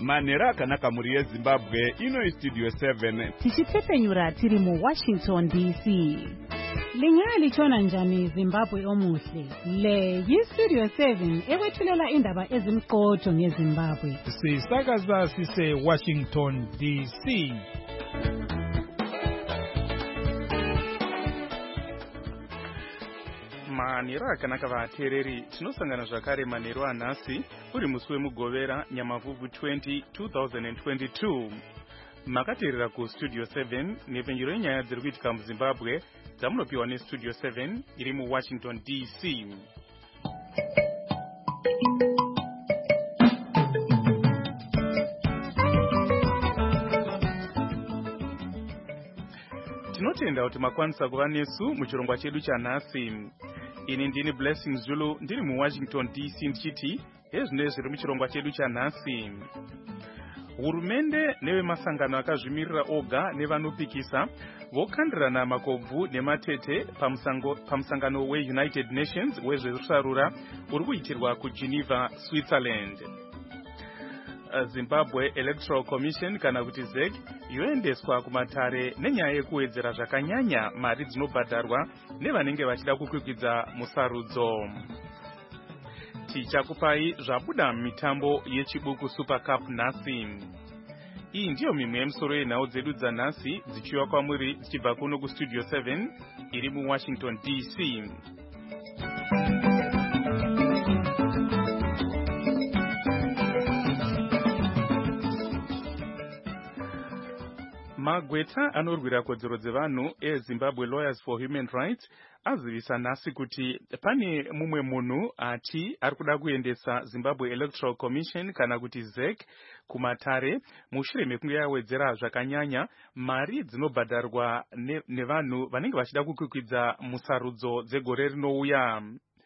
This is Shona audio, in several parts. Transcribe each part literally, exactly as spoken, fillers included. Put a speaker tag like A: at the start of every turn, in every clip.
A: Manera akanaka muri yeZimbabwe ino Studio seven.
B: Tichipfepfenyura tiri mu Washington D C. Linyaya lichona njani Zimbabwe omuhle. Le yi-Studio seven ekwethulela indaba ezimqotho ngeZimbabwe.
C: Sisakaza sise Washington D C.
D: Manero akanaka vateereri, tinosangana zvakare manero anhasi uri musi wemugovera Nyamavhuvhu twenty twenty twenty-two. Makateerera kuStudio seven nepfenyuro yenyaya dziri kuitika muZimbabwe dzamunopiwa neStudio seven iri muWashington D C. Tinotenda kuti makwanisa kuva nesu muchirongwa chedu chanhasi. Ini ndini Blessings Zulu ndiri muWashington D C ndichiti ezvinezvi zviri muchirongwa chedu chanhasi. Hurumende nevemasangano akazvimirira oga nevanopikisa vokandirana makobvu nematete pamusangano weUnited Nations wezverusarura uri kuitirwa kuGeneva, Switzerland. Zimbabwe Electoral Commission kana kuti Z E C yoendeswa kumatare nenyaya yekuwedzera zvakanyanya mari dzinobhadharwa nevanenge vachida kukwikwidza musarudzo. Tichakupai zvabuda mitambo yechibuku Super Cup nhasi. Iyi ndiyo mimwe yemusoro yenhau dzedu dzanhasi dzichiwa kwamuri dzichibva kuno kuStudio seven iri muWashington D C. Magweta anorwira kodzero dzevanhu eZimbabwe Lawyers for Human Rights azivisa nhasi kuti pane mumwe munhu ati ari kuda kuendesa Zimbabwe Electoral Commission kana kuti Z E C kumatare mushure mekunge yawedzera zvakanyanya mari dzinobhadharwa nevanhu vanenge vachida kukwikwidza musarudzo dzegore rinouya.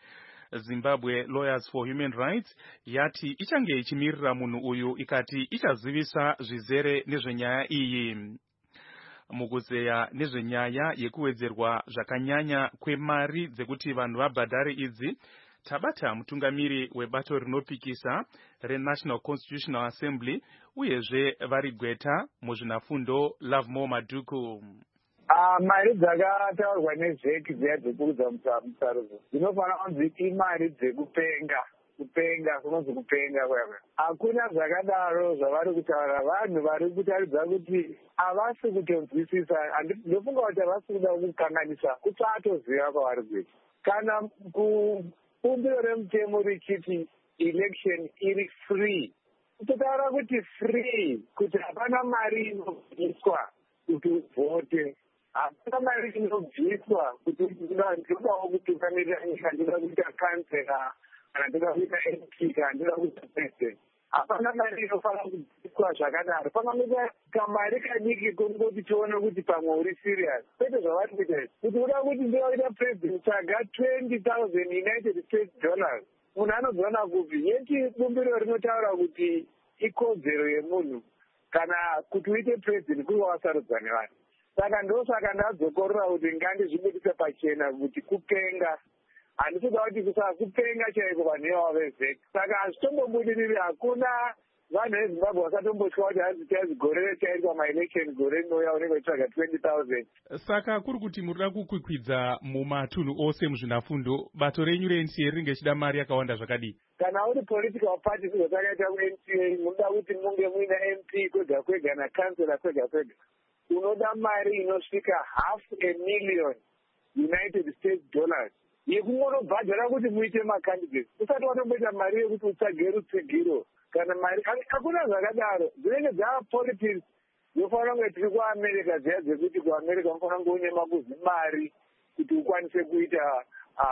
D: Zimbabwe Lawyers for Human Rights yati ichange ichimirira munhu uyu ikati ichazivisa zvizere nezvenyaya iyi. Mukuzeya nezvenyaya yekuwedzerwa zvakanyanya kwemari dzekuti vanhu vabhadhare idzi, tabata mutungamiri webato rinopikisa reNational Constitutional Assembly uyezve vari gweta muzvinafundo Lovemore Maduku.
E: Ah, mari dzakataurwa neZ E C dziya dzekudza musarudzo dzinofanira kunzi imari dzekupenga kupenga kunonzi kupenga kwakwe. Hakuna zvakadaro zvavari kutaura. Vanhu vari kutaridza kuti havasi kutonzwisisa. Ndofunga kuti havasi kuda kukanganisa kusatoziva kwavari kuita. Kana kubumbiro remutemo richiti election iri free, kutotaura kuti free kuti hapana mari inobviswa kuti uvhote. Hapana mari inobviswa kuti ndodawo kutungamirira nyika, ndoda kuita kansela kana ndoda kuita M P kana ndoda kuita president. Hapana mari inofanira kubviswa zvakadaro. Panganoita kamari kadiki kongoti tione kuti pamwe uri serious. Kwete zvavari kuita kuti uda kuti ndoda president tsvaga twenty thousand United States dollars. Munhu anozoona kupi? Yeti bumbiro rinotaura kuti ikodzero yemunhu kana kuti uite president kuri wasarudzwa nevanhu. Saka ndosaka ndadzokorora kuti ngandizvibudise pachena kuti kupenga. Handisida kuti kusakupenga chaiko vanhu ivavo veZ E C. Saka hazvitombobudiriri. Hakuna vanhu veZimbabwe vasatombotya kuti hanzi gore chaitwa maelection gore rinouya unenge uchitsvaga twenty thousand.
D: Saka kuri kuti muri kuda kukwikwidza mumatunhu ose muzvinafundo, bato renyu reN C A rinenge richida mari yakawanda zvakadii?
E: Kana uri political party sezvatakaita kuN C A, munoda kuti munge muina M P kwega kwega nakansela kwega kwega, unoda mari inosvika half a million United States dollars yekungonobhadhara kuti muite macandidates. Usati watomboita mari yekuti utsvage rutsigiro kana mari. Hakuna zvakadaro. Dzinenge dzava politics. Yofanira kunge tiri kuAmerica dziya dzekuti kuAmerica unofanira kunge une makuzi mari kuti ukwanise kuita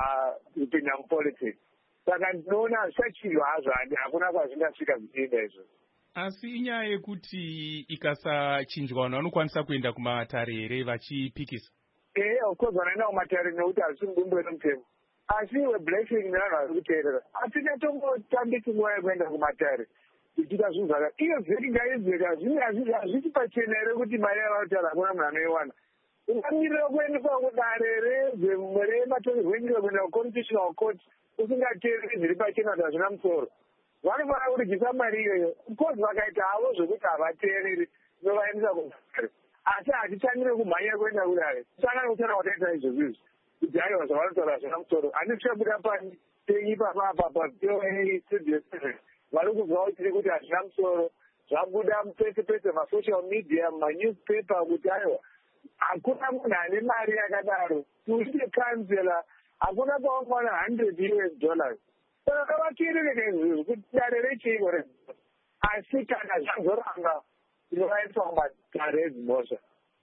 E: kupinda mupolitics. Saka ndinoona zvichachirwa hazvo, hakuna kwazvingasvika zvichienda izvo.
D: Asi inyaya yekuti ikasachinjwa vanhu vanokwanisa kuenda kumatare here vachipikisa?
E: Eh, of course vanaenda kumatare nekuti hazvisi mudumbu remutemo. Asi iwe Blessing nevanhu vari kuteerera, hatingatombotambisi nguva yekuenda kumatare tichiita zvinhu zvaka iyo zveki ngaizeka hazvisi pachena here kuti mari yavanotaura hakuna munhu anoiwana. Ungamirira kuendeswa kudare rematongerwo enyika kuenda kuconstitutional court usingateereri zviri pachena kuti hazvina musoro. vanofanira kurigisa mari iyoyo. Because vakaita havo zvokuti havateereri novaendesa kugare, asi hatitangire kumhanya kuenda kudare saka nokutana wataita izvozvo izvi kuti aiwa zvavanotaura zvina musoro handisi chabuda pani penyi papapa pastudio seven vari kubva uchiri kuti hazvina musoro zvabuda pese pese masocial media manewspaper kuti aiwa hakuna munhu ane mari yakadaro kuite kansela hakuna paungana hundred U S dollars saka kavakirireka izvozvo kuti dare rechiiko re asi kana zvazoranga inovaiswa mumadare edzimhosva.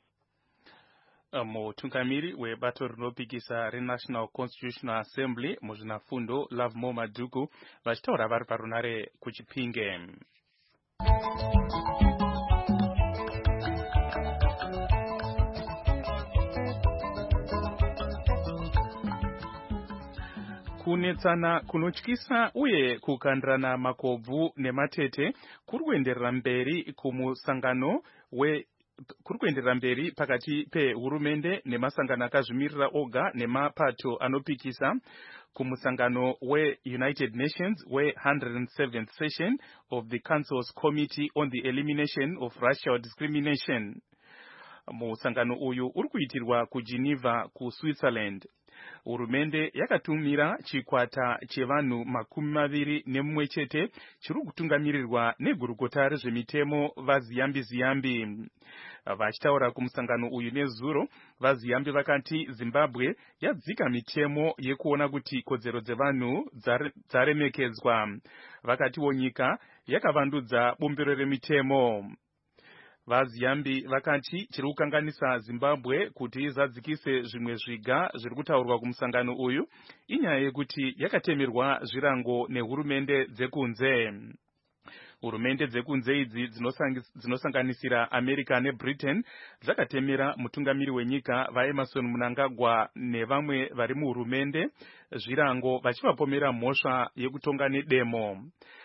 D: Mutungamiri webato rinopikisa reNational Constitutional Assembly muzvinafundo Lovemore Madhuku vachitaura vari parunare kuChipinge. Kunetsana kunotyisa uye kukandirana makobvu nematete kuri kuenderera mberi kumusangano we kuri kuenderera mberi pakati pehurumende nemasangano akazvimirira oga nemapato anopikisa kumusangano we-United Nations we-one hundred seventh session of the Council's Committee on the Elimination of Racial Discrimination. Musangano uyu uri kuitirwa kuGeneva kuSwitzerland. Hurumende yakatumira chikwata chevanhu makumi maviri nemumwe chete chiri kutungamirirwa negurukota rezvemitemo vaZiyambi Ziyambi. Vachitaura kumusangano uyu nezuro, vaZiyambi vakati Zimbabwe yadzika mitemo yekuona kuti kodzero dzevanhu dzaremekedzwa. Vakatiwo nyika yakavandudza bumbiro remitemo. VaZiyambi vakati chiri kukanganisa Zimbabwe kuti izadzikise zvimwe zviga zviri kutaurwa kumusangano uyu inyaya yekuti yakatemerwa zvirango nehurumende dzekunze. Hurumende dzekunze idzi dzinosanganisira America neBritain dzakatemera mutungamiri wenyika vaEmerson Mnangagwa nevamwe vari muhurumende zvirango vachivapomera mhosva yekutonga nedemo.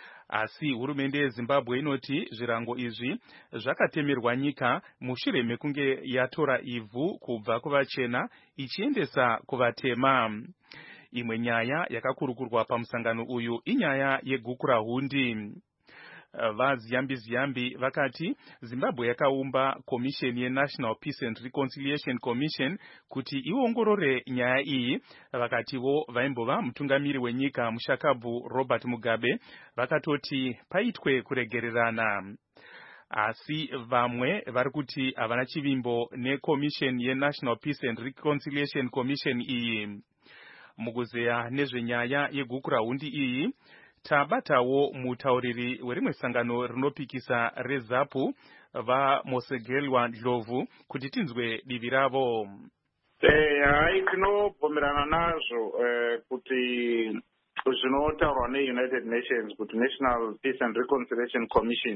D: Asi hurumende yeZimbabwe inoti zvirango izvi zvakatemerwa nyika mushure mekunge yatora ivhu kubva kuvachena ichiendesa kuvatema. Imwe nyaya yakakurukurwa pamusangano uyu inyaya yegukura hundi. VaZiyambi Ziyambi vakati Zimbabwe yakaumba Commission yeNational Peace and Reconciliation Commission kuti iongorore nyaya iyi. Vakativo vaimbova mutungamiri wenyika mushakabvu Robert Mugabe vakatoti paitwe kuregererana. Asi vamwe vari kuti havana chivimbo neCommission yeNational Peace and Reconciliation Commission iyi. Mukuzeya nezvenyaya yegukura hundi iyi tabatawo mutauriri werimwe sangano rinopikisa reZAPU vaMosegelwa Ndlovu kuti tinzwe divi ravo.
F: Eh, hai tinobvumirana nazvo eh, kuti zvinotaurwa neUnited Nations kuti National Peace and Reconciliation Commission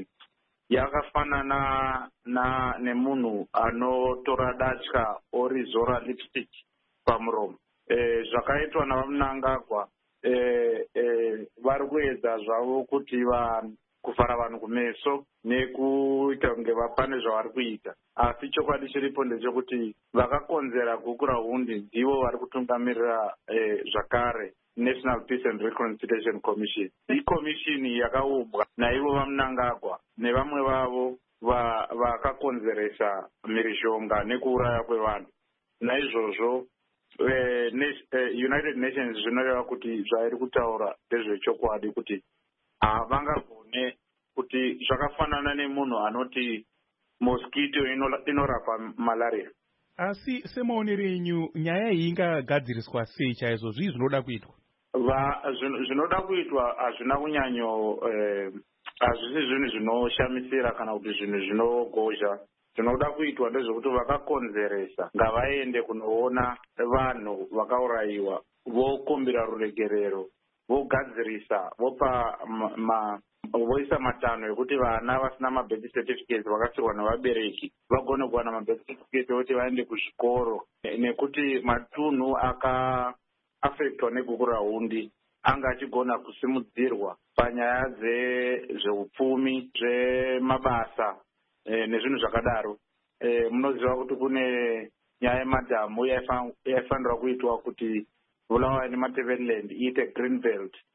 F: yakafanana na nemunhu anotora datya orizora lipstick pamuromo. Eh, zvakaitwa navaMnangagwa eh eh vari kuedza zvavo kuti va kuvhara vanhu kumeso nekuita kunge vapane zvavari kuita, asi chokwadi chiripo ndechekuti vakakonzera gukura hundi ndivo vari kutungamirira eh, zvakare National Peace and Reconciliation Commission. Ikomishini yakaumbwa naivo vaMnangagwa nevamwe vavo vakakonzeresa mhirizhonga nekuuraya kwevanhu. Naizvozvo Eh, uh, United Nations zvinoreva kuti zvairi kutaura ndezvechokwadi kuti havangagone kuti zvakafanana nemunhu anoti mosquito inorapa malaria.
D: Asi semaonero enyu nyaya iyi ingagadziriswa sei chaizvo zvii zvinoda kuitwa?
F: Zvinoda kuitwa hazvina kunyanyo eh, hazvisi zvinhu zvinoshamisira kana kuti zvinhu zvinogozha. Zvinoda kuitwa ndezvekuti vakakonzeresa ngavaende kunoona vanhu vakaurayiwa vokumbira ruregerero vogadzirisa vopa ma, voisa matanho ekuti vana vasina mabirth certificates vakasirwa nevabereki vagone kuwana mabirth certificate ekuti vaende kuzvikoro, nekuti matunhu akaafektwa negukura hundi anga achigona kusimudzirwa panyaya dzezveupfumi zvemabasa Eh, nezvinhu zvakadaro. Eh, munoziva kuti kune nyaya yemadhamu yaifanirwa kuitwa kuti Bulawayo neMatabeleland iite green belt.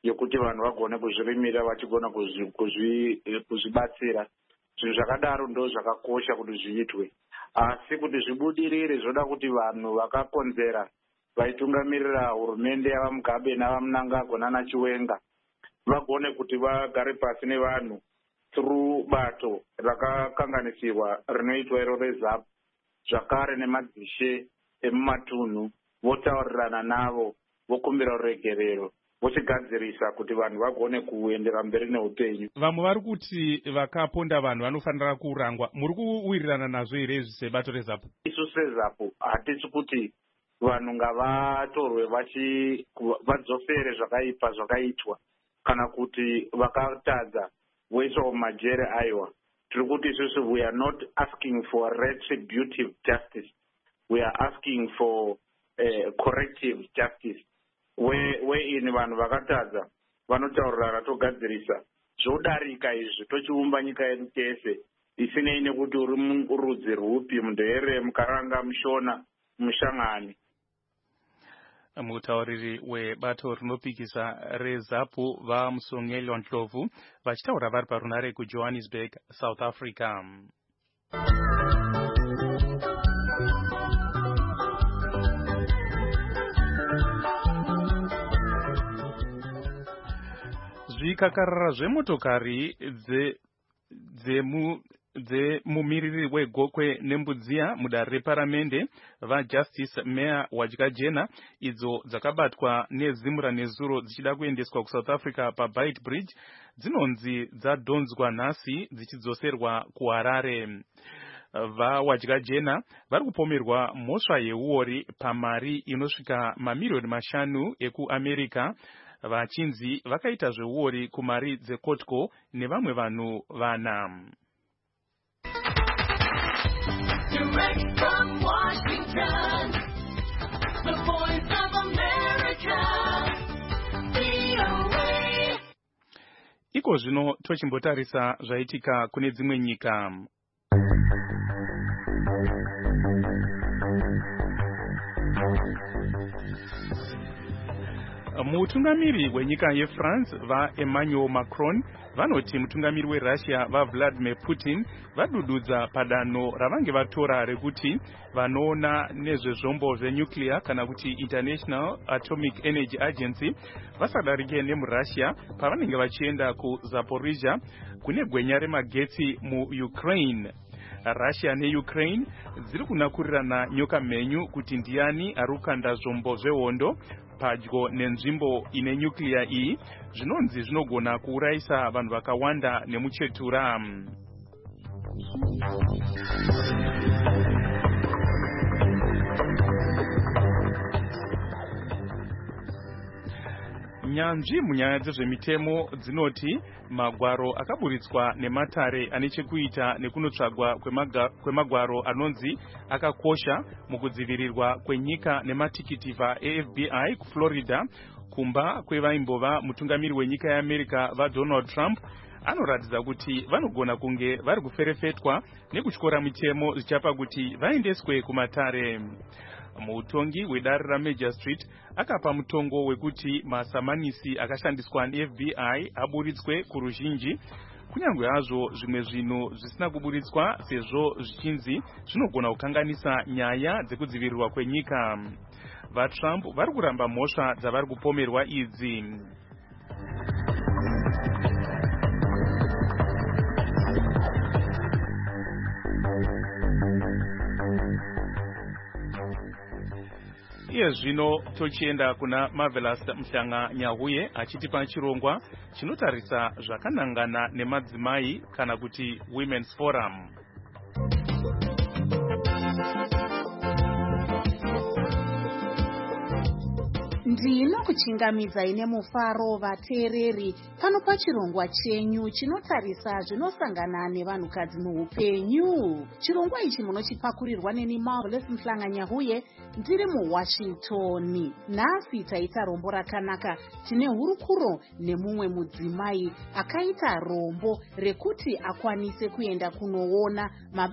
F: yekuti vanhu vagone kuzvirimira vachigona kuzvibatsira. Zvinhu zvakadaro ndo zvakakosha kuti zviitwe, asi kuti zvibudirire zvoda kuti vanhu vakakonzera vaitungamirira hurumende yavaMugabe navaMnangagwa nanaChiwenga vagone kuti vagare pasi nevanhu through bato rakakanganisirwa rinoitwa iro reZAPU, zvakare nemadzishe emumatunhu votaurirana navo vokumbira ruregerero vochigadzirisa kuti vanhu vagone kuendera mberi neupenyu.
D: Vamwe vari kuti vakaponda vanhu vanofanira kurangwa. Muri kuwirirana nazvo here izvi sebato reZAPU?
F: Isu seZAPU hatisi kuti vanhu ngavatorwe vadzofere zvakaipa zvakaitwa kana kuti vakatadza voiswa mumajere aiwa. Tiri kuti isusu we are not asking for retributive justice, we are asking for uh, corrective justice. Weini vanhu vakatadza vanotaurirana togadzirisa zvodarika izvi tochiumba nyika yedu tese isinei nekuti uri murudzi rwupi, mundere, mukaranga, mushona, mushangani.
D: Mutauriri webato rinopikisa reZAPU vaMusongelwa Ndlovu vachitaura vari parunare kuJohannesburg, South Africa. Zvikakarara zvemotokari dzemumiriri wegokwe neMbudziya mudare reparamende vaJustice Meya Wadyakajena idzo dzakabatwa nezimura nezuro dzichida kuendeswa kuSouth Africa paBeit Bridge dzinonzi dzadhonzwa nhasi dzichidzoserwa kuHarare. VaWadyakajena vari kupomerwa mhosva yeuori pamari inosvika mamirioni mashanu ekuAmerica vachinzi vakaita zveuori kumari dzeCotco nevamwe vanhu vana. Direct from Washington, the voice of America, V O A. Iko zvino tochimbotarisa zvaitika kune dzimwe nyika. Mutungamiri wenyika yeFrance vaEmmanuel Macron vanoti mutungamiri weRussia vaVladimir Putin vadududza padanho ravange vatora rekuti vanoona nezvezvombo zvenuclear kana kuti International Atomic Energy Agency vasadarike nemuRussia pavanenge vachienda kuZaporizhia kune gwenya remagetsi muUkraine. Russia neUkraine dziri kunakurirana nyoka mhenyu kuti ndiani ari kukanda zvombo zvehondo padyo nenzvimbo ine nuclear iyi, zvinonzi zvinogona kuurayisa vanhu vakawanda nemuchetura. Nyanzvi munyaya dzezvemitemo dzinoti magwaro akaburitswa nematare ane chekuita nekunotsvagwa kwemagwaro anonzi akakosha mukudzivirirwa kwenyika nematikiti vaA F B I kuFlorida kumba kwevaimbova mutungamiri wenyika yeAmerica vaDonald Trump anoratidza kuti vanogona kunge vari kuferefetwa nekutyora mitemo zvichapa kuti vaendeswe kumatare. Mutongi wedare raMajor Street akapa mutongo wekuti masamanisi akashandiswa neF B I aburitswe kuruzhinji, kunyange hazvo zvimwe zvinhu zvisina kuburitswa sezvo zvichinzi zvinogona kukanganisa nyaya dzekudzivirirwa kwenyika. VaTrump vari kuramba mhosva dzavari kupomerwa idzi. Iye zvino tochienda kuna Marvelous Mhlanga Nyahuye achitipa chirongwa chinotarisa zvakanangana nemadzimai kana kuti Women's Forum.
B: Ndinokuchingamidza ine mufaro vateereri pano pachirongwa chenyu chinotarisa zvinosangana nevanhukadzi muupenyu. Chirongwa ichi munochipakurirwa neni Marvelous Mhlanga Nyahuye ndiri muWashington. Nhasi taita rombo rakanaka, tine hurukuro nemumwe mudzimai akaita rombo rekuti akwanise kuenda kunoona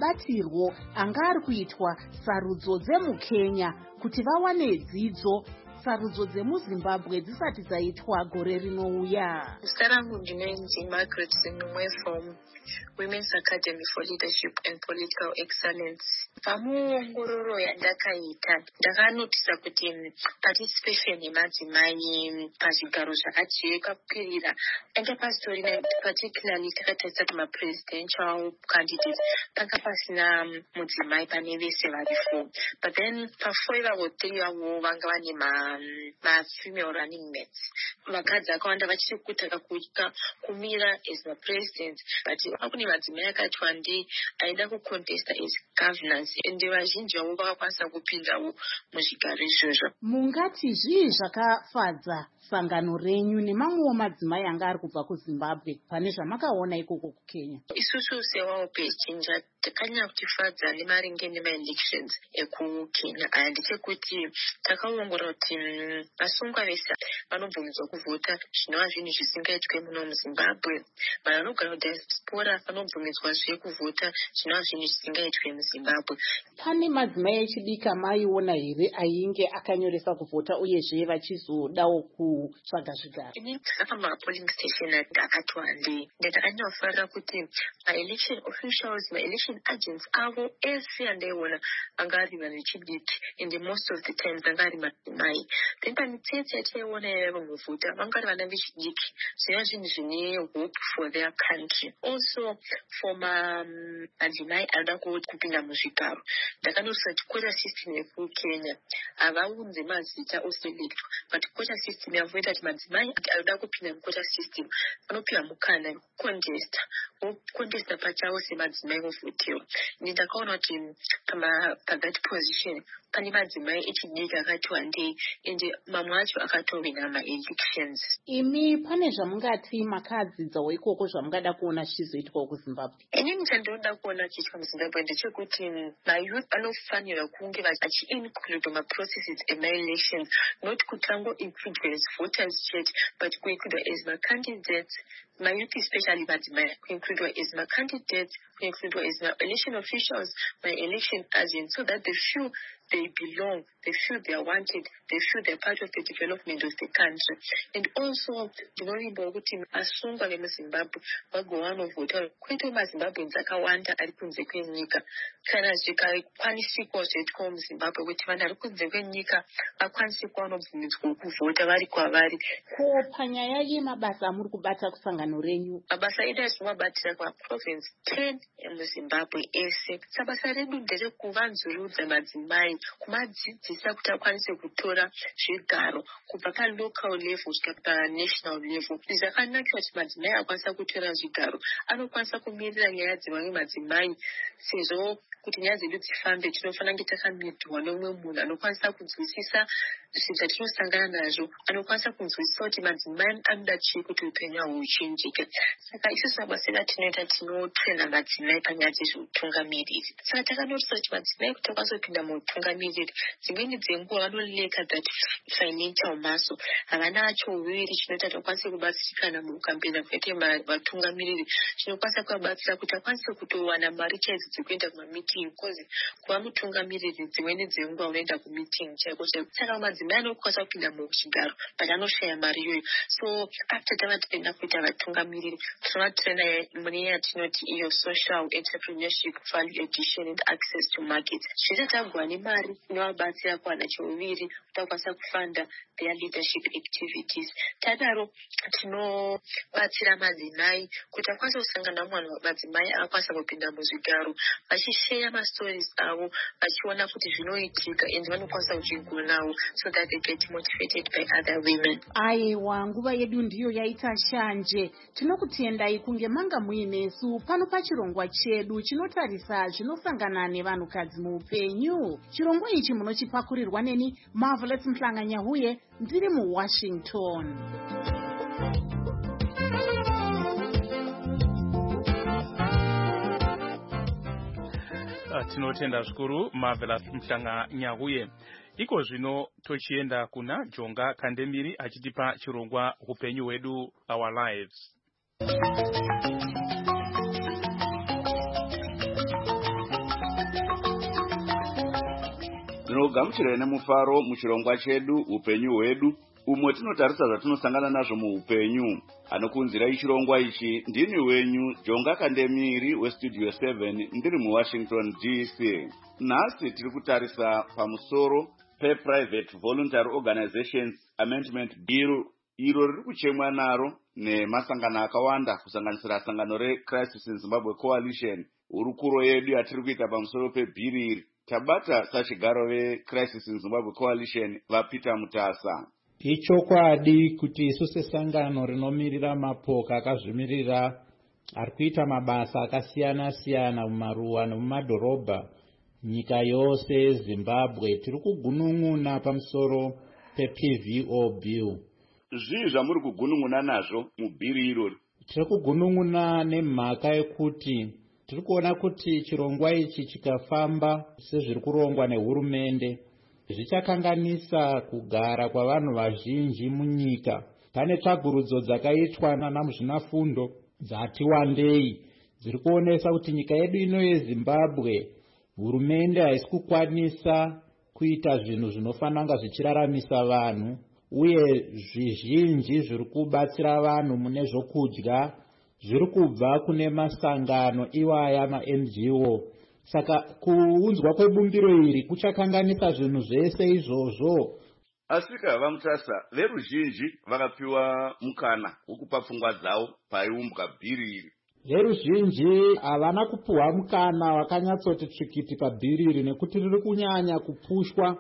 B: mabatirwo anga ari kuitwa sarudzo dzemuKenya kuti vawane dzidzo sarudzo dzemuzimbabwe dzisati dzaitwa gore rinouya.
G: Zita rangu ndinonzi Margaret Zinumwe from Women's Academy for Leadership and Political Excellence. Pamuongororo yandakaita ndakanotisa kuti participation yemadzimai pazvigaro zvakajeka kukwirira anga pastorina, particularly takatarisa kuma presidential candidates panga pasina mudzimai pane vese varifu. But then pafour ivavo three vavo vanga vane ma ma female running mates. Vakadzi akawanda vachiri kutaka kuita kumira as ma president, but kune madzimai akati wandei aida kucontesta as governance, ende vazhinji vavo vakakwanisa kupindawo muzvigaro izvozvo.
B: Mungati zvii zvakafadza sangano renyu nemamwewo madzimai anga ari kubva kuZimbabwe pane zvamakaona ikoko kukenya?
G: Isusu seWaope Chinja takanya kutifadza nemaringe nemaelections ekukenya aya ndechekuti takaongorora kuti vasungwa vese vanobvumidzwa kuvhota zvinova zvinhu zvisingaitwe muno muZimbabwe. Vanhu vanogara kudiaspora vanobvumidzwazve kuvhota zvinova zvinhu zvisingaitwe muZimbabwe.
B: Pane madzimai echidika maiona here ainge akanyoresa kuvhota uyezve vachizodawo kutsvaga zvigaro?
G: Ini ndakafamba mapolling station akati wandei ndatakanyafarira kuti maelection officials, maelection agents avo ese andaiona anga ari vanhu vechidiki, and most of the times anga ari madzimai. Then pamitsetse yataiona yaiva muvhota vanga ari vana vechidiki, zvinova zvinhu zvine hope for their country. Also for madzimai anoda kupinda muzvigaro, ndakanoisa kuti quota system yekukenya havaunze mazita oselectwa, but quota system yavoita kuti madzimai anoda kupinda muquota system vanopiwa mukana wekucontesta, vocontesta pachavo semadzimai vovhotewa. Ini ndakaona kuti pathat position pane madzimai echidiki akati wandei, ende mamwe acho akatowina maelections.
B: Imi pane zvamungati makadzidzawo ikoko zvamungada kuona zvichizoitwawo kuZimbabwe?
G: Inini chandinoda kuona chiitwa muZimbabwe ndechekuti mayouth anofanira kunge vachi-include maprocesses ema-elections, not kuti vango-include as voters chete, but kuinclude as ma-candidates, mayouth especially madzimai, kuinclude as ma-candidates, kuinclude as ma-election officials, my-election agents, so that they feel they belong, they feel they are wanted, they feel they're part of the development of the country. And also, ndinorimba kuti asungwa vemuZimbabwe vagovanovhota, kwete maZimbabweans akawanda ari kunze kwenyika. Kana zvikakwanisikawo zvoitwawo muZimbabwe kuti vanhu vari kunze kwenyika vakwanise kuvanobvumidzwa kuvhota vari kwavari.
B: Ko panyaya yemabasa amuri kubata kusangano renyu?
G: Mabasa edu atinomabatira kumaprovince ten emuZimbabwe ese. Sabasa redu nderekuvanzurudza madzimai, kumadzidzisa kuti akwanise kutora zvigaro kubva palocal level kusvika panational level. Zvakanakira kuti madzimai akwanisa kutora zvigaro anokwanisa kumirira nyaya dzevamwe madzimai, sezvo kuti nyaya dzedu dzifambe tinofanira kunge takamidhwa nomumwe munhu anokwanisa kunzwisisa zvinhu zvatinosangana nazvo, anokwanisa kunzwisisa kuti madzimai anoda chii kuti upenyu hwavo huchinjike. Saka isusu mabasa edu atinoita tinotrena madzimai panyaya dzezveutungamiriri. Saka takanotisa kuti madzimai kuti akwanisa kupinda muutungamiriri, dzimweni dzenguva vanoleka that financial muscle, havana acho uviri chinoita kuti vakwanise kubatsirikana mukukampena kwete vatungamiriri, chinokwanisa kuvabatsira kuti akwanise kutowana mari chaidzo dzekuenda kumameeting, because kuva mutungamiriri dzimweni dzenguva unoenda kumeeting chaiko chaiko. Saka madzimai anokwanisa kupinda muchigaro but anoshaya mari iyoyo. So after tava taenda kuita vatungamiriri, tinovatrena mune yatinoti iyo social entrepreneurship, value addition and access to markets. Zvese tagwa nemari inovabatsira kuwana cheuviri kuti vakwanisa kufanda their leadership activities. Tadaro tinobatsira madzimai kuti akwanisa kusangana mumwe madzimai akwanisa kupinda muzvigaro, vachisheya mastories avo, vachiona kuti zvinoitika and vanokwanisa kuchigonawo, so that they get motivated by other women.
B: Aiwa, nguva yedu ndiyo yaita shanje. Tinokutendai kunge manga muinesu pano pachirongwa chedu chinotarisa zvinosangana nevanhukadzi muupenyu. Chirongwa ichi munochipakurirwa neni Marvelous Mhlanganyahuye, ndiri muWashington.
D: Tinotenda zvikuru Marvelous Mhlanganyahuye. Iko zvino tochienda kuna Jonga Kandemiri achitipa chirongwa upenyu hwedu, our lives.
A: Tinogamuchira nemufaro muchirongwa chedu upenyu hwedu, umwe tinotarisa zvatinosangana nazvo muupenyu. Anokunzira ichirongwa ichi ndini wenyu Jonga Kandemiri westudio seven ndiri muWashington D C. Nhasi tiri kutarisa pamusoro pe-Private Voluntary Organizations Amendment Bill, iro riri kuchemwa naro nemasangano akawanda kusanganisira sangano reCrisis in Zimbabwe Coalition. Hurukuro yedu yatiri kuita pamusoro pebhiri iri tabata sachigaro veCrisis in Zimbabwe Coalition vaPeter Mutasa.
H: Ichokwadi kuti isu sesangano rinomirira mapoka akazvimirira ari kuita mabasa akasiyana siyana mumaruwa nemumadhorobha nyika yose yeZimbabwe tiri kugunun'una pamusoro pe-P V O bill.
A: Zvii zvamuri kugunun'una nazvo mubhiri irori?
H: Tiri kugunun'una nemhaka yekuti tiri kuona kuti chirongwa ichi chikafamba sezviri kurongwa nehurumende zvichakanganisa kugara kwavanhu vazhinji munyika. Pane tsvagurudzo dzakaitwa nanamuzvinafundo dzati wandei dziri kuonesa kuti nyika yedu ino yeZimbabwe hurumende haisi kukwanisa kuita zvinhu zvinofanira kunga zvichiraramisa vanhu, uye zvizhinji zviri kubatsira vanhu mune zvokudya zviri kubva kune masangano iwaya ma-N G O. Saka kuunzwa kwebumbiro iri kuchakanganisa zvinhu zvese izvozvo.
A: Asika vaMutasa, veruzhinji vakapiwa mukana wokupa pfungwa dzavo paiumbwa bhiri iri.
H: Veruzhinji havana kupuhwa mukana wakanyatsoti tsvikiti pabhiri iri nekuti riri kunyanya kupushwa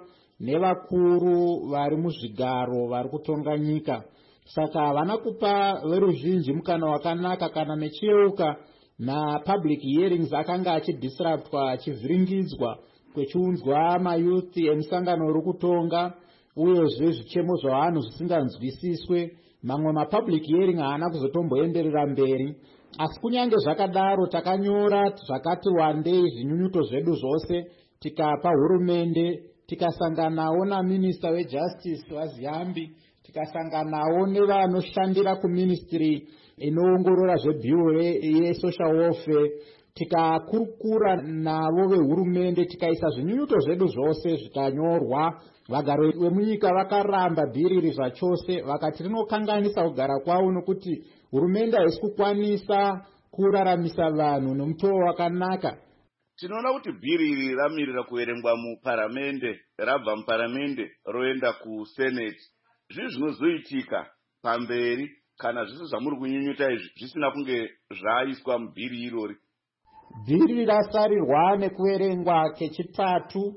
H: nevakuru vari muzvigaro vari kutonga nyika. Saka havana kupa veruzhinji mukana wakanaka kana mechiyeuka na-public hearings akanga achidisruptwa achivhiringidzwa kwechiunzwa mayouth emusangano uri kutonga, uyezve zvichemo zvavanhu zvisinganzwisiswe. Mamwe ma-public hearing haana kuzotomboenderera mberi. Asi kunyange zvakadaro takanyora zvakati wandei zvinyunyuto zvedu zvose tikapa hurumende, tikasanganawo naminista wejustice waZiambi, tikasanganawo nevanoshandira kuministry inoongorora zvebhiuro yesocial welfare, tikakurukura navo vehurumende, tikaisa zvinyunyuto zvedu zvose zvikanyorwa. Vagari vemunyika vakaramba bhiri iri zvachose, vakati rinokanganisa kugara kwavo nokuti hurumende haisi kukwanisa kuraramisa vanhu nemutoo wakanaka.
A: Tinoona kuti bhiri iri ramirira kuverengwa muparamende, rabva muparamende roenda kuseneti. Zvii zvinozoitika pamberi kana zvisi zvamuri kunyunyuta izvi zvisina kunge zvaiswa mubhiri irori?
H: Bhiri rasarirwa nekuverengwa kechitatu.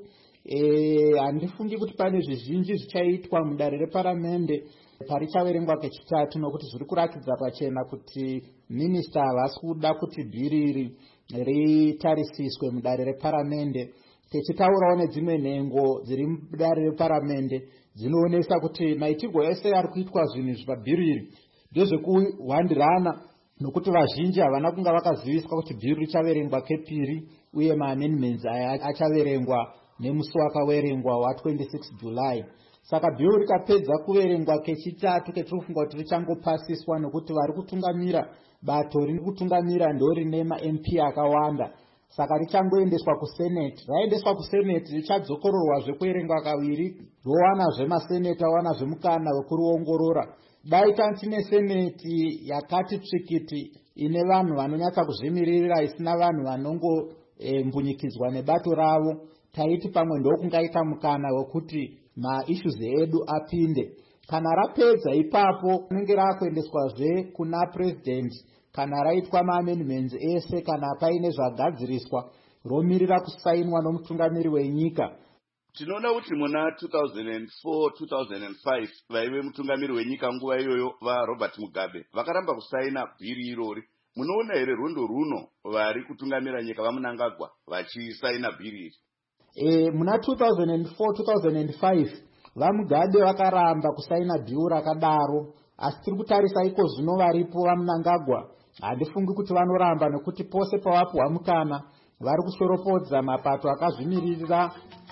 H: E, handifungi kuti pane zvizhinji zvichaitwa mudare reparamende parichaverengwa kechitatu, nokuti zviri kurakidza pachena kuti minista havasi kuda kuti bhiri iri ritarisiswe mudare reparamende. Techitaurawo nedzimwe nhengo dziri mudare reparamende dzinoonesa kuti maitirwo ese ari kuitwa zvinhu izvi pabhiri iri ndezvekuhwandirana, nokuti vazhinji havana kunga vakaziviswa kuti bhiri richaverengwa kepiri, uye ma-amendments aya achaverengwa nemusi wakaverengwa wa26 July. Saka bhiri rikapedza kuverengwa kechitatu ketiri kufunga kuti richangopasiswa, nokuti vari kutungamira bato riri kutungamira ndo rine ma-M P akawanda. Saka richangoendeswa kuseneti. Raendeswa kuseneti richadzokororwa zvekuverengwa kaviri, rowana zvemaseneta wana zvemukana wekuriongorora. Dai tine seneti yakati tsvikiti ine vanhu vanonyatsa kuzvimirira, isina vanhu vanongo e, mbunyikidzwa nebato ravo, taiti pamwe ndokungaita mukana wekuti ma-issues edu apinde. Kana rapedza ipapo rinenge rakuendeswazve kuna president, kana raitwa ma-amendments ese, kana paine zvagadziriswa romirira kusainwa nomutungamiri wenyika.
A: Tinoona kuti muna two thousand four two thousand five vaive mutungamiri wenyika nguva iyoyo vaRobert Mugabe vakaramba kusaina bhiri irori. Munoona here rwendo runo vari kutungamira nyika vaMnangagwa vachisaina bhiri iri?
H: E, muna two thousand four two thousand five vaMugabe vakaramba kusaina bhiu rakadaro, asi tiri kutarisa iko zvino varipo vaMnangagwa handifungi kuti vanoramba, nekuti pose pavapuhwa mukana vari kushoropodza mapato akazvimiririra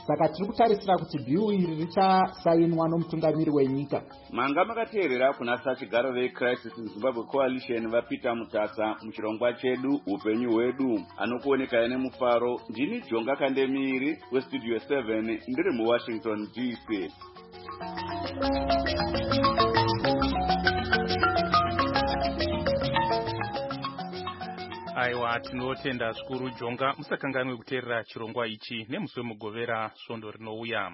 H: saka tiri kutarisira kuti bhiu iri richasainwa nomutungamiri wenyika.
A: Manga makateerera kuna sachigaro veCrisis in Zimbabwe Coalition vaPeter Mutasa muchirongwa chedu upenyu hwedu. Anokuoneka nemufaro, ndini Jonga Kandemiri weStudio seven ndiri muWashington D C.
D: Aiwa, tinotenda zvikuru Jonga. Musakanganwe kuteerera chirongwa ichi nemusi wemugovera svondo rinouya.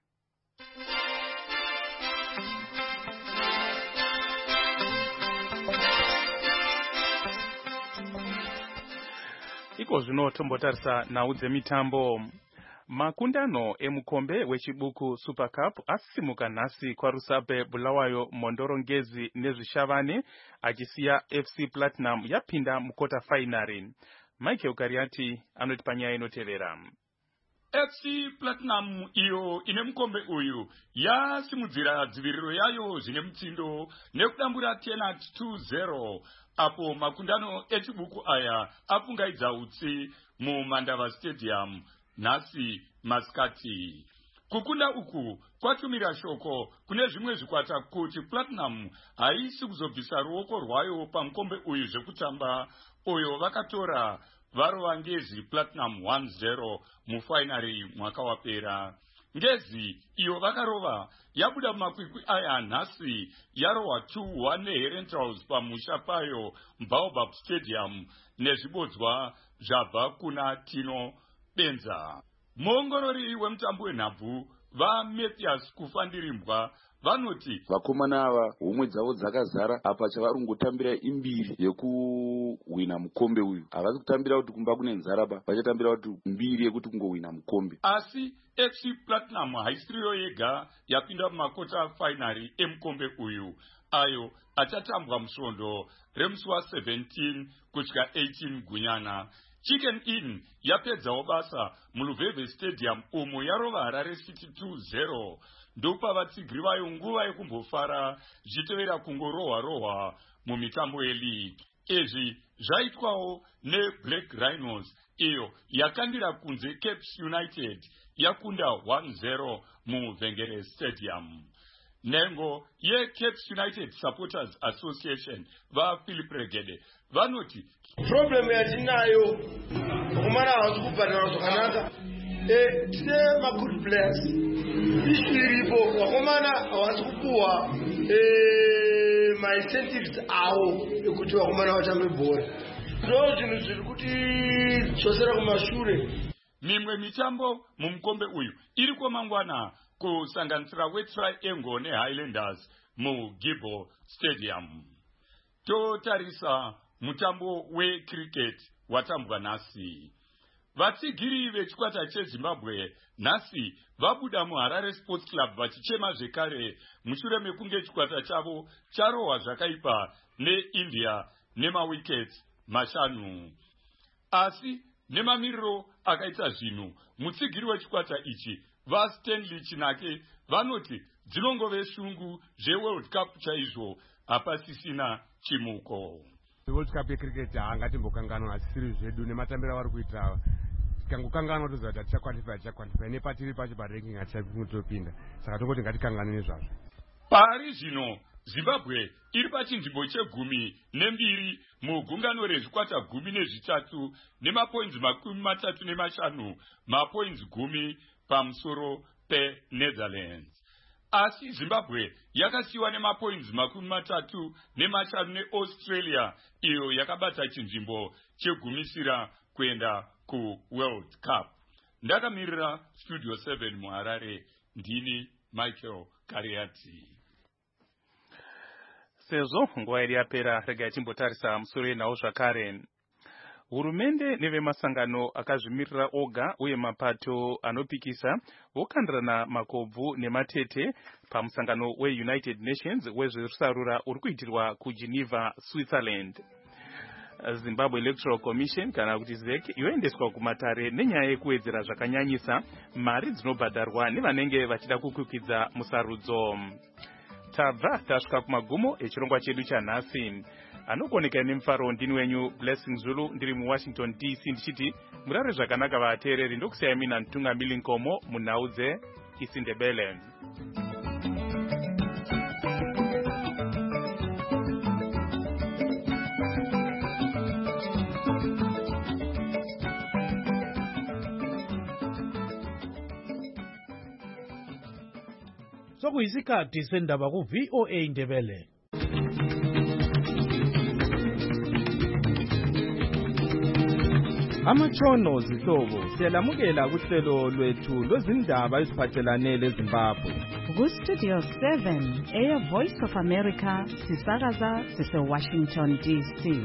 D: Iko zvino tombotarisa nhau dzemitambo. Makundano emukombe wechibuku Super Cup asisimuka nhasi kwaRusape Bulawayo Mondorongezi nezvishavane achisiya F C Platinum yapinda mukota finary. Michael Kariati anoti panyaya inotevera.
I: F C Platinum iyo ine mukombe uyu yasimudzira dziviriro yayo zvine mutsindo nekudambura Tenat two zero apo makundano echibuku aya apungaidza utsi muMandava Stadium nhasi masikati. Kukunda uku kwatumira shoko kune zvimwe zvikwata kuti Platinum haisi kuzobvisa ruoko rwayo pamukombe uyu zvekutamba uyo vakatora varova Ngezi Platinum one zero mufinary mwaka wapera. Ngezi iyo vakarova yabuda mumakwikwi aya nhasi yarohwa two one neHerentals pamusha payo Baobab Stadium nezvibodzwa zvabva kuna Tino Benza. Muongorori wemutambo wenhabvu vaMathias Kufandirimbwa vanoti
J: vakomana ava homwe dzavo dzakazara apa chavari kungotambira imbiri yekuwina mukombe uyu. Havasi kutambira kuti kumba kune nzaraba, vachatambira kuti mbiri yekuti kungowina mukombe.
I: Asi F C Platinum haisiriyo yega yapinda mumakota finary emukombe uyu, ayo achatambwa musvondo remusi wa17 kusvika eighteen Gunyana. Chicken Inn yapedzawo basa muLuveve Stadium umo yarova Harare City two zero. Ndopa vatsigiri vayo nguva yekumbofara zvichitevera kungorohwa rohwa mumitambo yeleague. Izvi zvaitwawo neBlack Rhinos iyo yakandira kunze Cape United yakunda one zero muVhengere Stadium. Nengo yeCape United Supporters Association vaPhilip Regede vanoti
K: problem yatinayo kumara hazi kubhadhara zvakanaka. Eh, tine ma good players ishiripo wakomana hawazi kupuwa eh my incentives awo ekuti wakomana vatambe bhora. Ndo zvinhu zviri kuti chosera kumashure.
I: Mimwe mitambo mumukombe uyu iriko mangwana kusanganisira weTriangle neHighlanders muGibbo Stadium. Totarisa mutambo wecricket watambwa nhasi. Vatsigiri vechikwata cheZimbabwe nhasi vabuda muHarare Sports Club vachichema zvekare mushure mekunge chikwata chavo charohwa zvakaipa neIndia nemawickets mashanu. Asi nemamiriro akaita zvinhu, mutsigiri wechikwata ichi vaStanley Chinake vanoti dzinongove shungu zveWorld Cup chaizvo, hapasisina chimuko.
L: World Cup yecricket haangatimbokanganwa asiri zvedu nematambiro avari kuita. Tikangokanganwa toziva kuti tichakwalifiya tichakwalifiya nepatiri pacho paranking hatichakutopinda. Saka tongoti ngatikanganwe zvazvo.
I: Pari zvino Zimbabwe iri pachinzvimbo chegumi nembiri mugungano rezvikwata gumi nezvitatu nemapoints makumi matatu nemashanu, mapoints gumi pamusoro peNetherlands. Asi Zimbabwe yakasiwa nemapoints makumi matatu nemashanu neAustralia iyo yakabata chinzvimbo chegumisira kuenda kuWorld Cup. Ndakamirira Studio seven muHarare, ndini Michael Kariati.
D: Sezvo nguva iri yapera, regai timbotarisa musoro yenhau zvakare. Hurumende nevemasangano akazvimirira oga uye mapato anopikisa vokandirana makobvu nematete pamusangano weUnited Nations wezverusarura uri kuitirwa kuGeneva, Switzerland. Zimbabwe Electoral Commission kana kuti Z E C yoendeswa kumatare nenyaya yekuwedzera zvakanyanyisa mari dzinobhadharwa nevanenge vachida kukwikidza musarudzo. Tabva tasvika kumagumo echirongwa chedu chanhasi. anokoneka nemufaro ndini wenyu Blessing Zulu ndiri muWashington D C ndichiti murare zvakanaka vateereri ndokusiyai mina Ntungamili Nkomo munhau dzeIsiNdebele.
C: Sokuyisikhathi sendaba ku V O A Ndebele.
M: Amatshono zihlobo siyalamukela kuhlelo lwethu lwezindaba eziphathelane leZimbabwe.
N: Ku Studio seven, Air Voice of America, sisakaza sise Washington D C.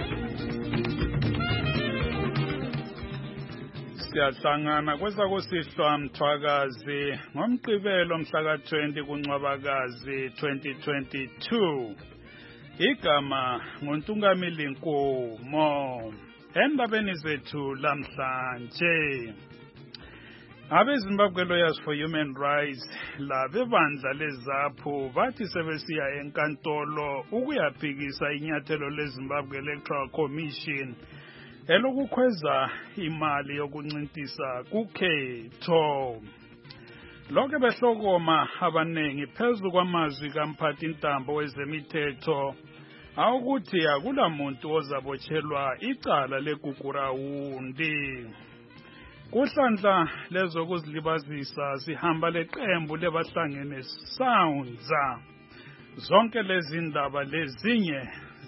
I: Siyahlangana kwesakosihlwa mthwakazi ngomgqibelo mhla twenty kuNcwabakazi twenty twenty-two. Igama nguNtungamili Nkomo. Endabeni zethu lamhlanje, abeZimbabwe Lawyers for Human Rights labebandla leZAPU bathi sebesiya enkantolo ukuyaphikisa inyathelo leZimbabwe Electoral Commission elokukhweza imali yokuncintisa kukhetho. Lokho behlokoma abanengi phezu kwamazwi kamphathi intambo wezemithetho awukuthi akulamuntu ozabotshelwa icala leGugurawundi. Kuhlandla lezokuzilibazisa sihamba leqembu lebahlangene Soundza. Zonke lezi ndaba lezinye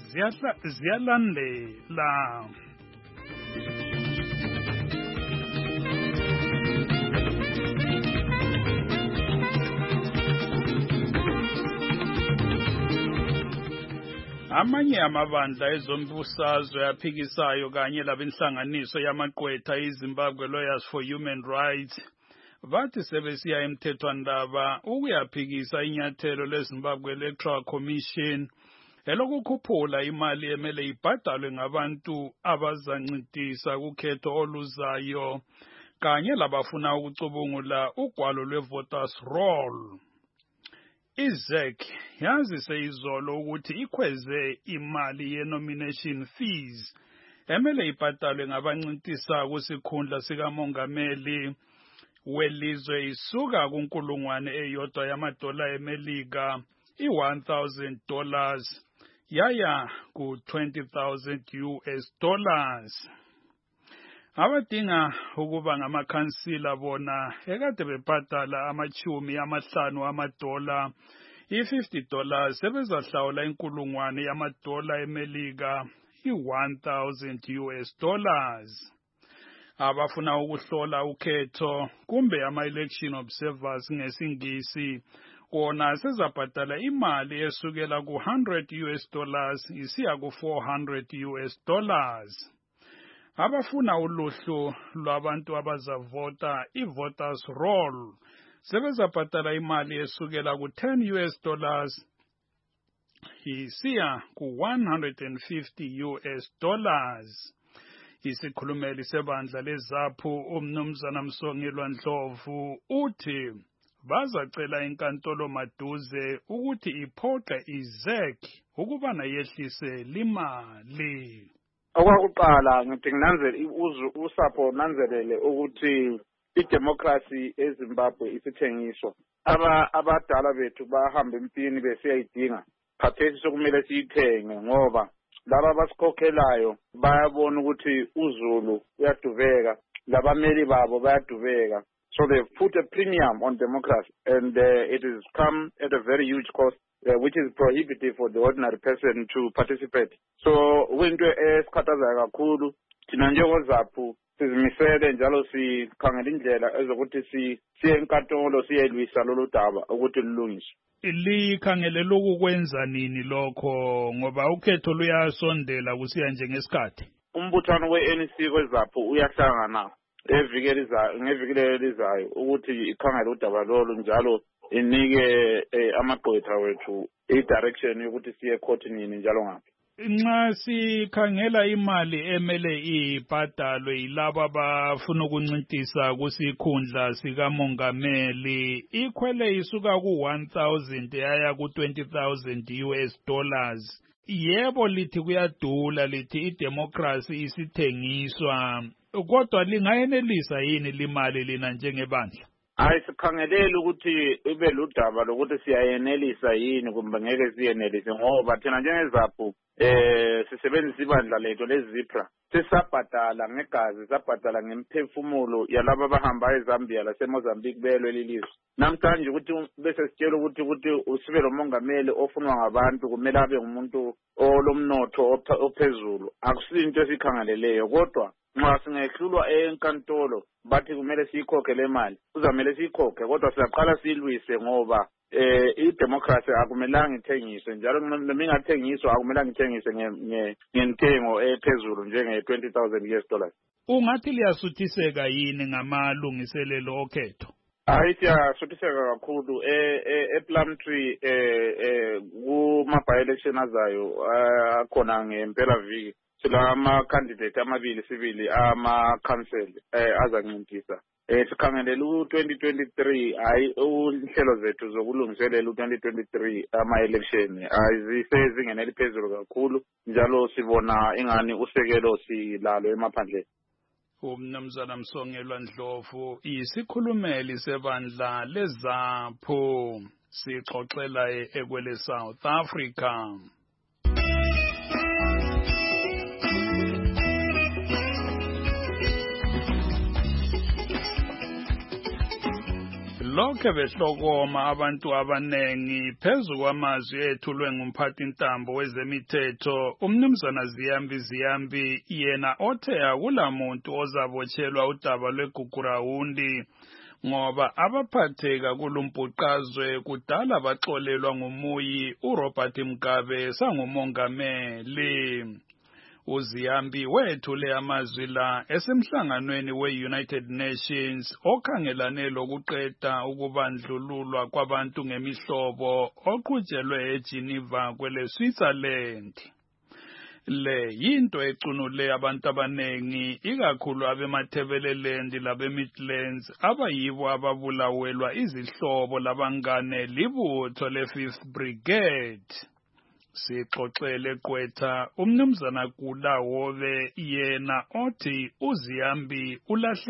I: ziyalandela. Amanye amabandla ezombusazwe yaphikisayo kanye labenhlanganiso yamaqwetha iZimbabwe Lawyers for Human Rights bathi sebesiya emthethwandaba ukuyaphikisa inyathelo leZimbabwe Electoral Commission elokukhuphula imali emele ibhadalwe ngabantu abazancintisa kukhetho oluzayo kanye labafuna ukucubungula ugwalo lwevoters roll. I-Z E C yazise izolo ukuthi ikhweze imali ye-nomination fees emele ibhadalwe ngabancintisa kusikhundla sikamongameli welizwe isuka kunkulungwane eyodwa yamadola eMelika i-one thousand dollars yaya ku-twenty thousand U S dollars. Abadinga ukuba ngamakhansila bona ekade bebhadala amachumi amahlanu amadola i-fifty dollars sebezahlawula inkulungwane yamadola eMelika i-one thousand U S dollars. Abafuna ukuhlola ukhetho kumbe ama-election observers ngesingisi wona sezabhadala imali esukela ku-one hundred U S dollars isiya ku-four hundred U S dollars. Abafuna uluhlu lwabantu abazavota i-voters roll sebezabhadala imali esukela ku-ten U S dollars isiya ku-one hundred fifty U S dollars. Isikhulumeli sebandla leZAPU umnumzana Msongelwa Ndlovu uthi bazacela inkantolo maduze ukuthi iphoqe i-Z E C ukuba nayehlise limali.
F: Okwakuqala ngithi nginanzele usapho nanzelele ukuthi idemocracy eZimbabwe isithengiswa. Aba abadala bethu bahamba empini besiyayidinga. Khathesi sokumele siyithenge ngoba laba basikhokhelayo bayabona ukuthi uZulu uyadubeka, labameli babo bayadubeka. So they've put a premium on democracy and uh, it has come at a very huge cost. Uh, which is prohibitive for the ordinary person to participate. So winto esikhathaza kakhulu thina njengoZAPU sizimisele njalo sikhangela indlela ezokuthi si siye enkantolo siyelwisa lolu daba ukuthi lulungiswe.
I: Likhangele lokukwenza nini lokho ngoba ukhetho luyasondela kusiya njengesikhathi?
F: Umbuthano we-N C kweZAPU uyahlangana evikele izayo ngeviki elizayo ukuthi ikhangele udaba lolu njalo inike amaqwetha wethu i-direction yokuthi siye court nini njalo ngaphi.
I: Nxa sikhangela imali emele ibhadalwe yilabo abafuna ukuncintisa kusikhundla sikamongameli ikhwele isuka ku one thousand yaya ku twenty thousand U S dollars.
C: yebo lithi kuyadula lithi idemocracy isithengiswa kodwa lingayenelisa yini limali lina njengebandla?
F: Hayi sikhangelele ukuthi ibe ludaba lokuthi siyayenelisa yini kumbe ngeke siyenelise ngoba thina njengezaphu eh sisebenzisa ibandla lethu lezipra sisabhadala ngegazi sabhadala ngemphefumulo yalabo abahamba eZambia laseMozambique belwe lelizwe. Namhlanje ukuthi bese sitshela ukuthi ukuthi usibe lo mongameli ofunwa ngabantu kumele abe ngumuntu olomnotho ophezulu akusinto esikhangeleleyo kodwa nxa singehlulwa enkantolo bathi kumele siyikhokhe le mali kuzamele siyikhokhe kodwa siyaqala silwise ngoba eh idemocracy akumelanga ithengiswe njalo noma ingathengiswa akumelanga ithengiswe ngentengo ephezulu njenge twenty thousand U S dollars.
C: Ungathi liyasuthiseka yini ngamalungiselelo okhetho?
F: Hayi siyasuthiseka kakhulu eh ePlumtree eh eh kuma by election azayo akhona ngempela viki silama candidate amabili sibili ama council eh azancintisana. Eh sikhangelela u twenty twenty-three hayi uhlelo zethu zokulungiselela u twenty twenty-three ama election ayizisezingene eliphezulu kakhulu njalo sibona ingani usekelo silalo emaphandleni.
C: Umnumzana Msongelwa Ndlovu isikhulumeli sebandla lezapho sixoxela ekwele South Africa. Lokhe behlokoma abantu abanengi phezu kwamazwi ethulwe ngumphathi intambo wezemithetho umnumzana Ziyambi Ziyambi yena othe akulamuntu ozabotshelwa udaba lweGugurawundi ngoba abaphatheka kulumbhuqazwe kudala baxolelwa ngumuyi uRobert Mugabe sangumongameli. uZiyambi wethule amazwi la esemhlanganweni we-United Nations okhangelane lokuqeda ukubandlululwa kwabantu ngemihlobo oqhutshelwe eGeneva kwele Switzerland. Le yinto ecunule abantu abanengi ikakhulu abemathebeleland labeMidlands abayibo ababulawelwa izihlobo labangane libutho le-Fifth Brigade. Sixoxele Gqwetha umnumzana Kulawobe yena othi uZiyambi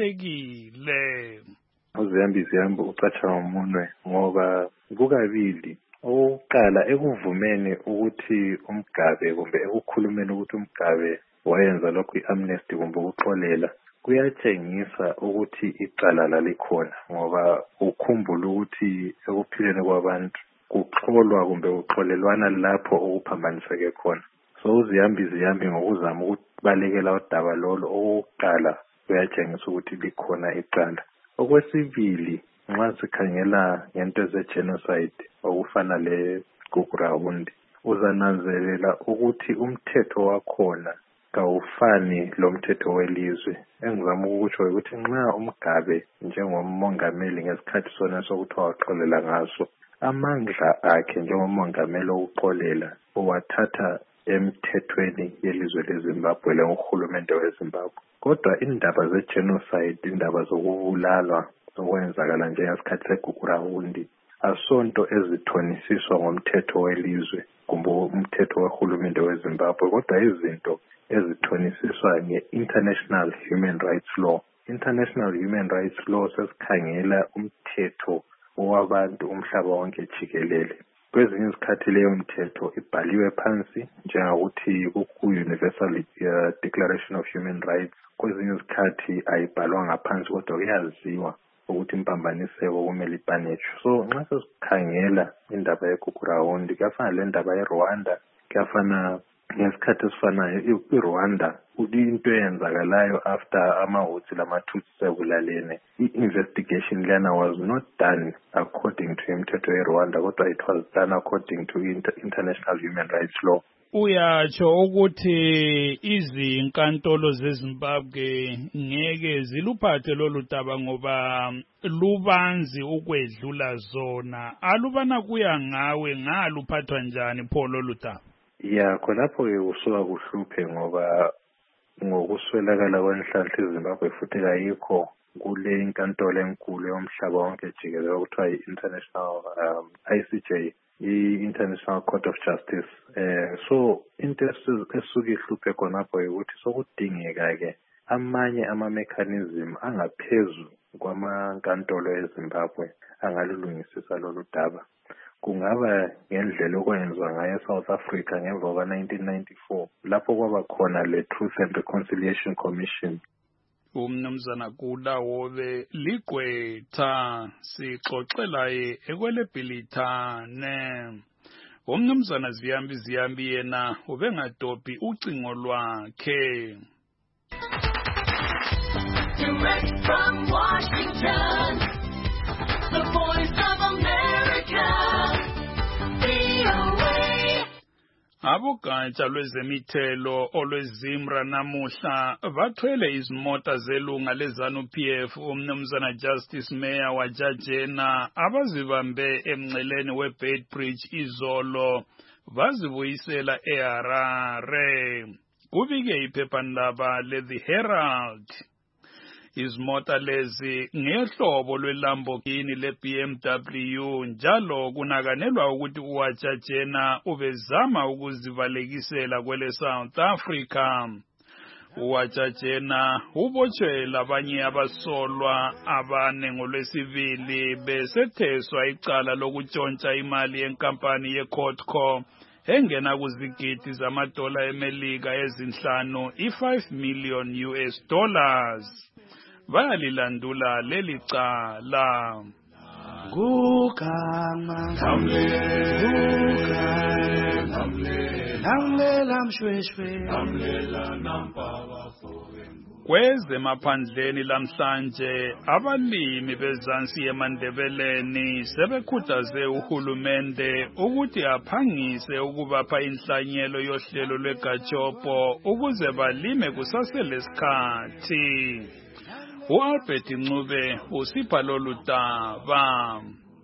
C: ulahlekile.
O: uZiyambi Ziyambi ucatsha umunwe ngoba kukabili oqala ekuvumeni ukuthi uMgabe kumbe ekukhulumeni ukuthi uMgabe wayenza lokhu iamnesty kumbe ukuxolela kuyatshengisa ukuthi icala lalikhona ngoba ukhumbula ukuthi ekuphileni kwabantu kuxolwa kumbe uxolelwana lapho okuphambaniseke khona. So uZiyambi Ziyambi ngokuzama ukubalekela udaba lolo okokuqala kuyatshengisa ukuthi likhona icala. Okwesibili nxa sikhangela ngento ze-genocide okufana le-Gugurawundi uzananzelela ukuthi umthetho wakhona kawufani lo mthetho welizwe. Engizama ukutsho ukuthi nxa uMgabe njengomongameli ngesikhathi sona sokuthiwa waxolela ngaso amandla akhe njengomongameli okuxolela owathatha emthethweni yelizwe leZimbabwe lenguhulumende weZimbabwe. Kodwa indaba ze-genocide indaba zokubulalwa zokwenzakala njengesikhathi seGugurawundi asonto ezithonisiswa ngomthetho welizwe kumbe umthetho wehulumende weZimbabwe kodwa izinto ezithonisiswa nge-International Human Rights Law. International Human Rights Law sesikhangela umthetho owabantu umhlaba wonke jikelele. Kwezinye izikhathi leyo mthetho ibhaliwe phansi njengokuthi ku-Universal uh, Declaration of Human Rights. Kwezinye izikhathi ayibhalwanga phansi kodwa kuyaziwa ukuthi impambaniseko kumele ipanetshwe. So nxa sesikhangela indaba yeGugurawundi kuyafana le ndaba yeRwanda kuyafana ngesikhathi esifanayo iRwanda into eyenzakalayo after amahutsi lamatutsi sebulalene. I-investigation lana was not done according to imithetho yeRwanda kodwa it was done according to international human rights law.
C: Uyatsho ukuthi izinkantolo zeZimbabwe ngeke ziluphathe lolu daba ngoba lubanzi ukwedlula zona. Alubana kuya ngawe ngaluphathwa njani pho lolu daba?
O: Ya khonapho ke kusuka kuhluphe ngoba ngokuswelakala kwenhlanhla eZimbabwe futhi kayikho kule inkantolo enkulu yomhlaba wonke jikelele okuthiwa i-International um, I C J i-International Court of Justice. Eh so into esuke ihluphe khonapho ukuthi sokudingeka-ke amanye ama-mechanism angaphezulu kwamankantolo eZimbabwe angalulungisisa lolu daba. Kungaba ngendlela okwenziwa ngayo eSouth Africa ngemva kwa nineteen ninety-four lapho kwaba khona le Truth and Reconciliation Commission.
P: Umnumzana Kudawobe ligqwetha sixoxela ye ekwelebhilithane. Umnumzana Ziyambi Ziyambi yena ubengadobi ucingo lwakhe.
Q: Direct from Washington, the Voice of America, V O A.
P: Abogatsha lwezemithelo olwezimra namuhla bathwele izimota zelunga leZANU P F umnumzana Justice Mayor wajajena abazibambe emnceleni weBeitbridge izolo bazibuyisela eHarare. Kubike iphephandaba leThe Herald. Izimota lezi ngehlobo lweLamborghini leB M W njalo kunakanelwa ukuthi uwajajena ubezama ukuzivalekisela kwele South Africa. Uwajajena ubotshwe labanye abasolwa abane ngolwesibili besetheswa icala lokutshontsha imali yenkampani yeCourtco engena kuzigidi zamadola eMelika ezinhlanu i-five million U S dollars. Bayalilandula leli cala.
Q: Gugama Namle Gugama Namle Namle lamshweshwe Namle la nampawa
P: Kwezemaphandleni lamhlanje abalimi bezansi eMandebeleni sebekhuthaze uhulumende ukuthi aphangise ukubapha inhlanyelo yohlelo lweGachopo ukuze balime kusaselesikhathi. U-Albert Ncube usipha lolu daba.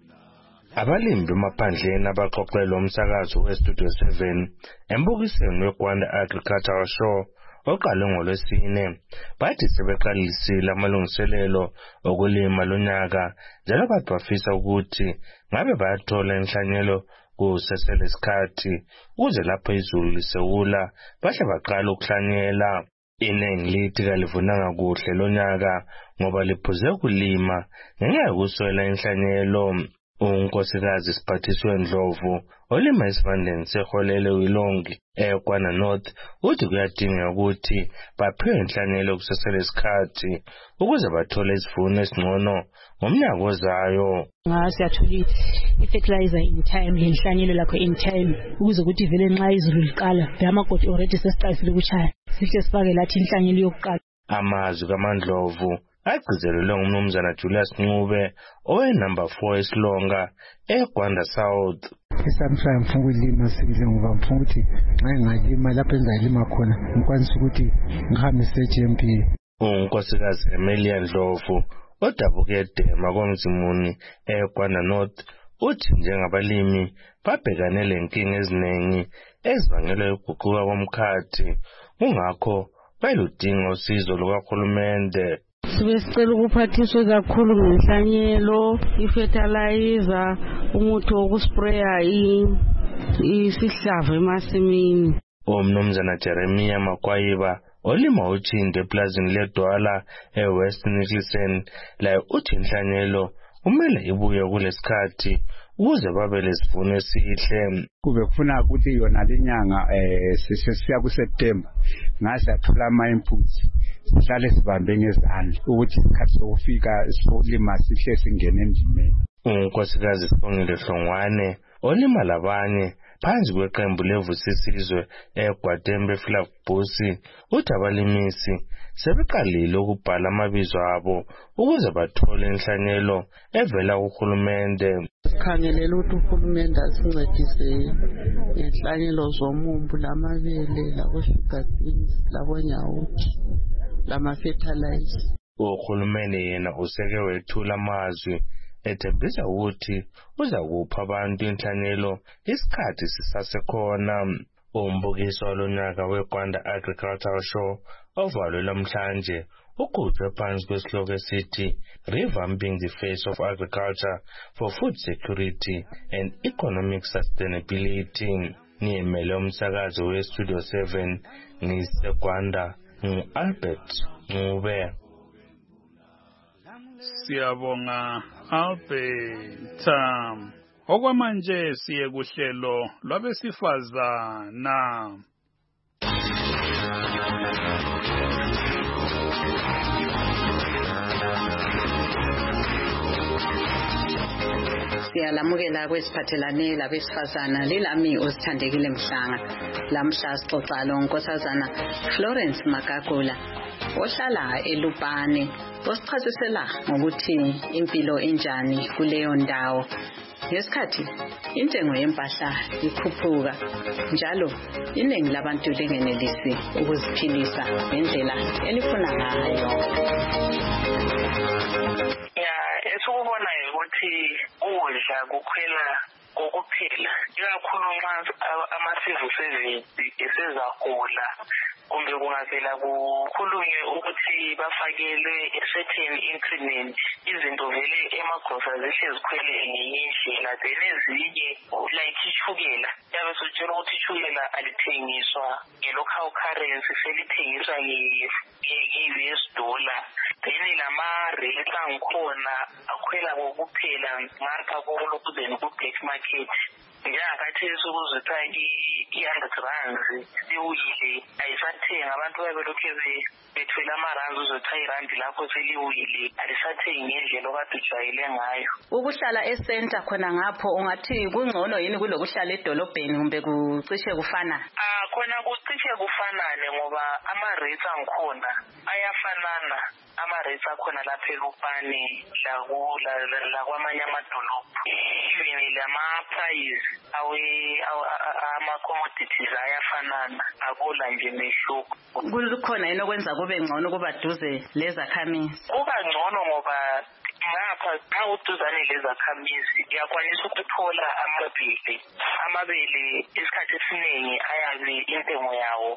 R: Abalimi bemaphandleni abaxoxelwe umsakazo weStudio seven embukisweni weGwanda Agricultural Show oqale ngolwesine bathi sebeqalisile amalungiselelo okulima lonyaka njalo bathi bafisa ukuthi ngabe bayathola inhlanyelo kusaselesikhathi ukuze lapho izulu lisewula bahle baqala ukuhlanyela. Iningi lithi kalivunanga kuhle lonyaka ngoba liphuze kulima ngenxa yokuswela inhlanyelo. Unkosikazi Siphathiswe Ndlovu olima esivandeni seholele wilongi eKwana North uthi kuyadingeka ukuthi baphiwe inhlanyelo kusaselesikhathi ukuze bathole isivuno esingcono ngomnyaka ozayo.
S: Ngasiyathola i-fertilizer in time lenhlanyelo lakho in time ukuze ukuthi vele nxa izulu liqala amagodi already sesiqalisile ukuchaya sihle sifake lathi inhlanyelo yokuqala.
R: Amazwi kaMandlovu agcizelelwe ngumnumzana Julius Ncube owenumber four eSilonga eGwanda South.
T: Sometimes mfunga ulima sibile ngoba mfunga ukuthi nxa ngalima lapho engizalima khona ngikwanisa ukuthi ngihambe se-G M P.
R: Unkosikazi Emilia Ndlovu odabuke edema komzimuni eGwanda North uthi njengabalimi babhekane lenkinga eziningi ezibangelwa ukuguquka komkhathi kungakho bayaludinga usizo lukahulumende.
U: Sibe sicela ukuphathiswe kakhulu ngenhlanyelo, i-fertilizer, umuthi wokuspraya isihlava emasimini.
R: Umnumzana Jeremiah Makwayiba olima uchinde eplazini ledwala eWest Nicholson la uthi inhlanyelo kumele ibuye kulesikhathi ukuze babe lesivuno esihle.
V: Kube kufuna ukuthi yona lenyanga eh sesiya kuSeptember ngase athola ama inputs sihlale sibambe ngezandla ukuthi isikhathi sokufika sifolima sihle singene endimeni.
R: Unkosikazi Sibongile Hlongwane olima labanye phansi kweqembu levusisizwe eGwatembe Flag Busi uthi abalimisi sebeqalile ukubhala amabizo abo ukuze bathole inhlanyelo evela kuhulumende.
U: Sikhangelela ukuthi uhulumende asincedise ngenhlanyelo zomumbu lamabele labo sugar beans labo nyawuthi lama fertilizer.
R: Uhulumende yena useke wethula amazwi ethembisa ukuthi uza kupha abantu inhlanyelo isikhathi sisasekhona. Umbukiso lonyaka weGwanda Agricultural Show ovalwe namhlanje ukhutshwe phansi kwesihloko esithi Revamping the Face of Agriculture for Food Security and Economic Sustainability. Ngiyimele umsakazo we-Studio seven ngiseGwanda ngu-Albert Ncube.
P: Siyabonga Albert. Okwamanje siye kuhlelo lwabesifazana.
E: Siyalamukela kwesiphathelane labesifazana lilami osithandekile Mhlanga. Lamhla sixoxa lo nkosazana Florence Magagula ohlala eLupane osichazisela ngokuthi impilo enjani kuleyo ndawo. Ngesikhathi intengo yempahla ikhuphuka njalo iningi labantu lingenelisi ukuziphilisa ngendlela elifuna ngayo.
G: Esukubona ukuthi ukudla kukhwela kokuphela ikakhulu nxa ama-civil service esezahula kumbe kungavela kukhulunywe ukuthi bafakelwe a-certain increment izinto vele emagrosa zihle zikhwele ngenye indlela then ezinye like ishukela yabe sotshela ukuthi ishukela alithengiswa nge-local currency selithengiswa nge-U S dollar then lama-rates angikhona akhwela kokuphela ngapha kolokuzeni ku-black market njengakhathesi ukuzwitha i-hundred rands liwile ayisathengi abantu babelokhe bethwele amaranzi uzotha irandi lakho seliwile alisathengi ngendlela okade ujwayele ngayo.
E: Ukuhlala esenta khona ngapho ungathi kungcono yini kulokuhlala edolobheni kumbe kucishe kufana?
G: Ah khona kucishe kufanane ngoba ama-rates angikhona ayafanana ama-rates akhona lapha eLupane lakwamanye amadolobho even lama-price ama-commodities ayafanana akula nje mehluko.
E: Kukhona yini okwenza kube ngcono kuba duze lezakhamizi?
G: Kuba ngcono ngoba ngapha xa uduzane lezakhamizi uyakwanisa ukuthola amabele amabele isikhathi esiningi ayabe intengo yawo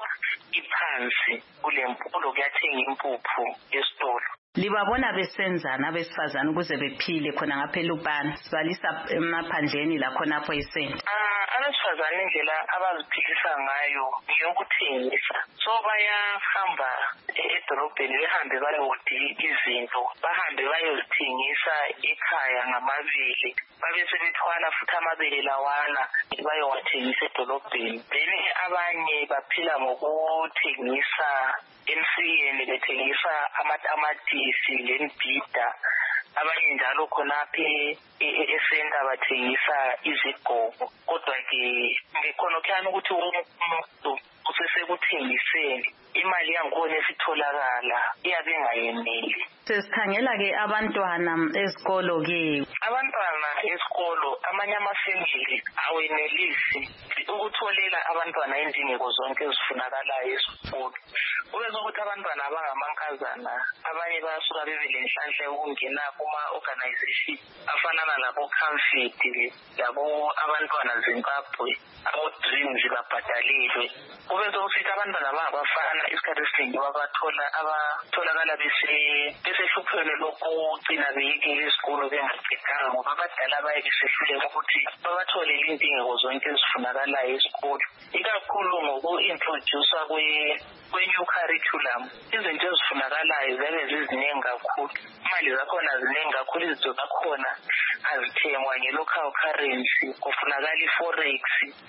G: iphansi kulempulo kuyathenga impuphu esitolo.
E: Libabona besenzana abesifazana ukuze bephile khona ngapha eLupane sibalisa emaphandleni la khonapho esenta?
G: Ah abesifazana indlela abaziphilisa ngayo ngiyokuthengisa so bayahamba edolobheni behambe bayodinga izinto bahambe bayozithengisa ekhaya ngamabele babe sebethwala futhi amabele lawana bayowathengisa edolobheni then abanye baphila ngokuthengisa emsiyeni bethengisa amatamatisi lembhida abanye njalo khonapha esenta bathengisa izigogo kodwa-ke ngikhona ukuthi umuntu usesekuthengiseni imali yangikhona esitholakala iyabe ingayeneli.
E: Sesikhangela-ke abantwana ezikolo-ke
G: abantwana esikolo amanye amafemili awenelisi ukutholela abantwana indingeko zonke ezifunakalayo esikolo kube sokuthi abantwana abangamankazana abanye bayasuka bebe lenhlanhla yokungena kuma-organization afanana labo-Comfort labo abantwana Zimbabwe abo-Dreams babhadalelwe kube sokuthi abantwana bangabafana isikhathi esiningi babathola abatholakala besehlupheni lokugcina beyekile isikolo bengaqedanga ngoba abadala baye besehluleka ukuthi babatholele indingeko zonke ezifunakalayo esikolo ikakhulu ngoku-introducewa kwe-new curriculum izinto ezifunakalayo zabe ziziningi kakhulu imali zakhona ziningi kakhulu izinto zakhona azithengwa nge-local currency kufunakala i-forex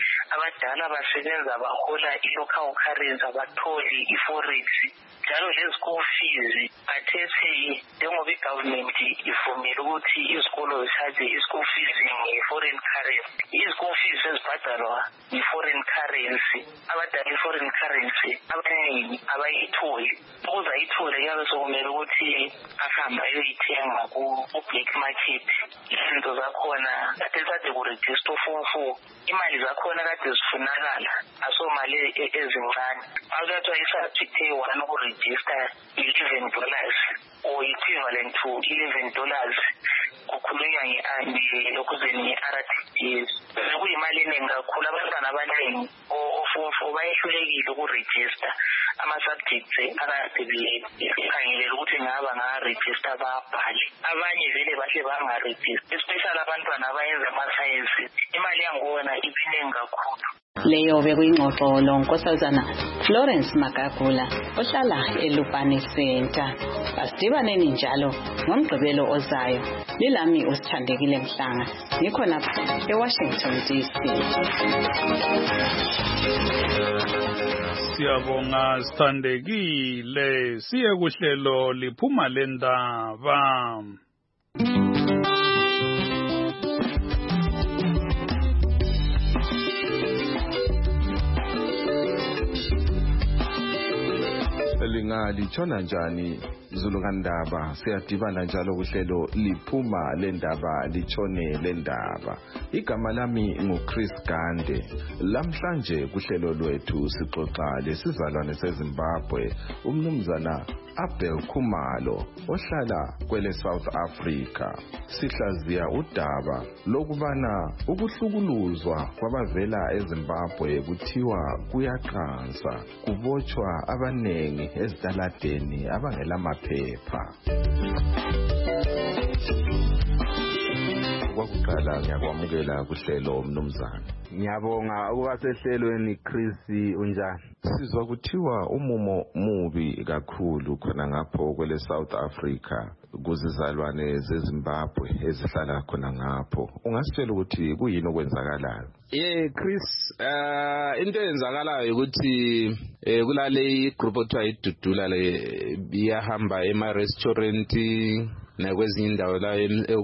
G: abadala basebenza bahola i-local currency abatholi i-forex njalo lezi-school fees athethe njengoba i-government ivumile ukuthi izikolo zithathe i-school fees nge-foreign currency izikolo fees ezibhadalwa nge-foreign currency abadala i-foreign currency abaningi abayitholi ukuze ayithole kuyabe sokumele ukuthi ahambe ayoyithenga ku-black market izinto zakhona kade kade kurejista ufufu imali zakhona kade zifunakala asomali ezincane akuyathiwa i-subject eyi-one ukurejista eleven dollars or equivalent to eleven dollars kukhulunywa nge-lokuzeni nge-R T Ds. Kuyimali eningi kakhulu, abantwana abaningi ofumfu bayehlulekile ukurejista ama-subjects akade bekhangelela ukuthi ngaba nga-rejista babhale. Abanye vele bahle bangarejista, especially abantwana abayenza ama-science. Imali yangona iphiningi kakhulu.
E: Leyo bekuyingxoxo lonkosazana Florence Magagula ohlala eLupane Center. Asidibaneni njalo ngomgqibelo ozayo. Lilami uSithandekile Mhlanga, ngikhona eWashington D C.
P: Siyabonga Sithandekile, siye kuhlelo liphuma lendaba.
B: Lingalitshona njani Zulu kaNdaba? Siyadibana njalo kuhlelo liphuma lendaba litshone lendaba. Igama lami nguChris Gande. Lamhlanje kuhlelo lwethu sixoxa lesizalwane seZimbabwe, umnumzana Abel Khumalo ohlala kwele South Africa. Sihlaziya udaba lokubana ukuhlukuluzwa kwabavela eZimbabwe kuthiwa kuyaqansa, kubotshwa abanengi ezitaladeni abangela maphepha. Kwakuqala ngiyakwamukela kuhlelo mnumzana.
H: Ngiyabonga ukuba sehlelweni Chris, unjani?
B: Sizwa kuthiwa umumo mubi kakhulu khona ngapho kwele South Africa kuzizalwane zeZimbabwe ezihlala khona ngapho. Ungasitshela ukuthi kuyini okwenzakalayo?
H: Yeah Chris, uh into eyenzakalayo ukuthi eh kulale group othiwa idudula le iyahamba ema restaurant nakwezinye indawo la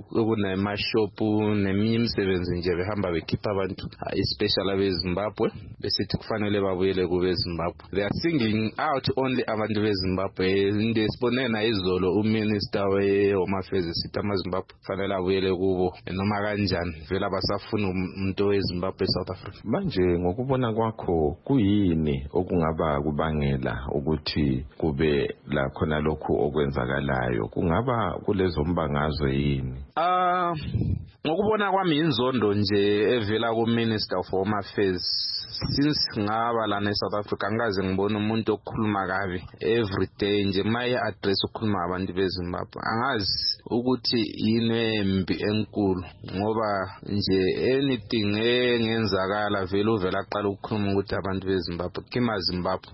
H: okunama-shopu neminye imisebenzi nje behamba bekhipha abantu especially abeZimbabwe besithi kufanele babuyele kubeZimbabwe. They are singling out only abantu beZimbabwe. Inde sibonena izolo uminister we-Home Affairs sithi amaZimbabwe kufanele abuyele kubo noma kanjani, vele abasafuna umuntu weZimbabwe eSouth Africa.
B: Manje ngokubona kwakho kuyini okungaba kubangela ukuthi kube la khona lokhu okwenzakalayo? Kungaba kule zombangazwe yini?
H: Ah, ngokubona kwami inzondo nje evela ku Minister of Home Affairs. Since ngaba lana eSouth Africa ngaze ngibona umuntu okhuluma kabi every day nje maye address ukukhuluma abantu beZimbabwe. Angazi ukuthi yini embi enkulu ngoba nje anything engenzakala vele uvela aqala ukukhuluma ukuthi abantu beZimbabwe kima Zimbabwe.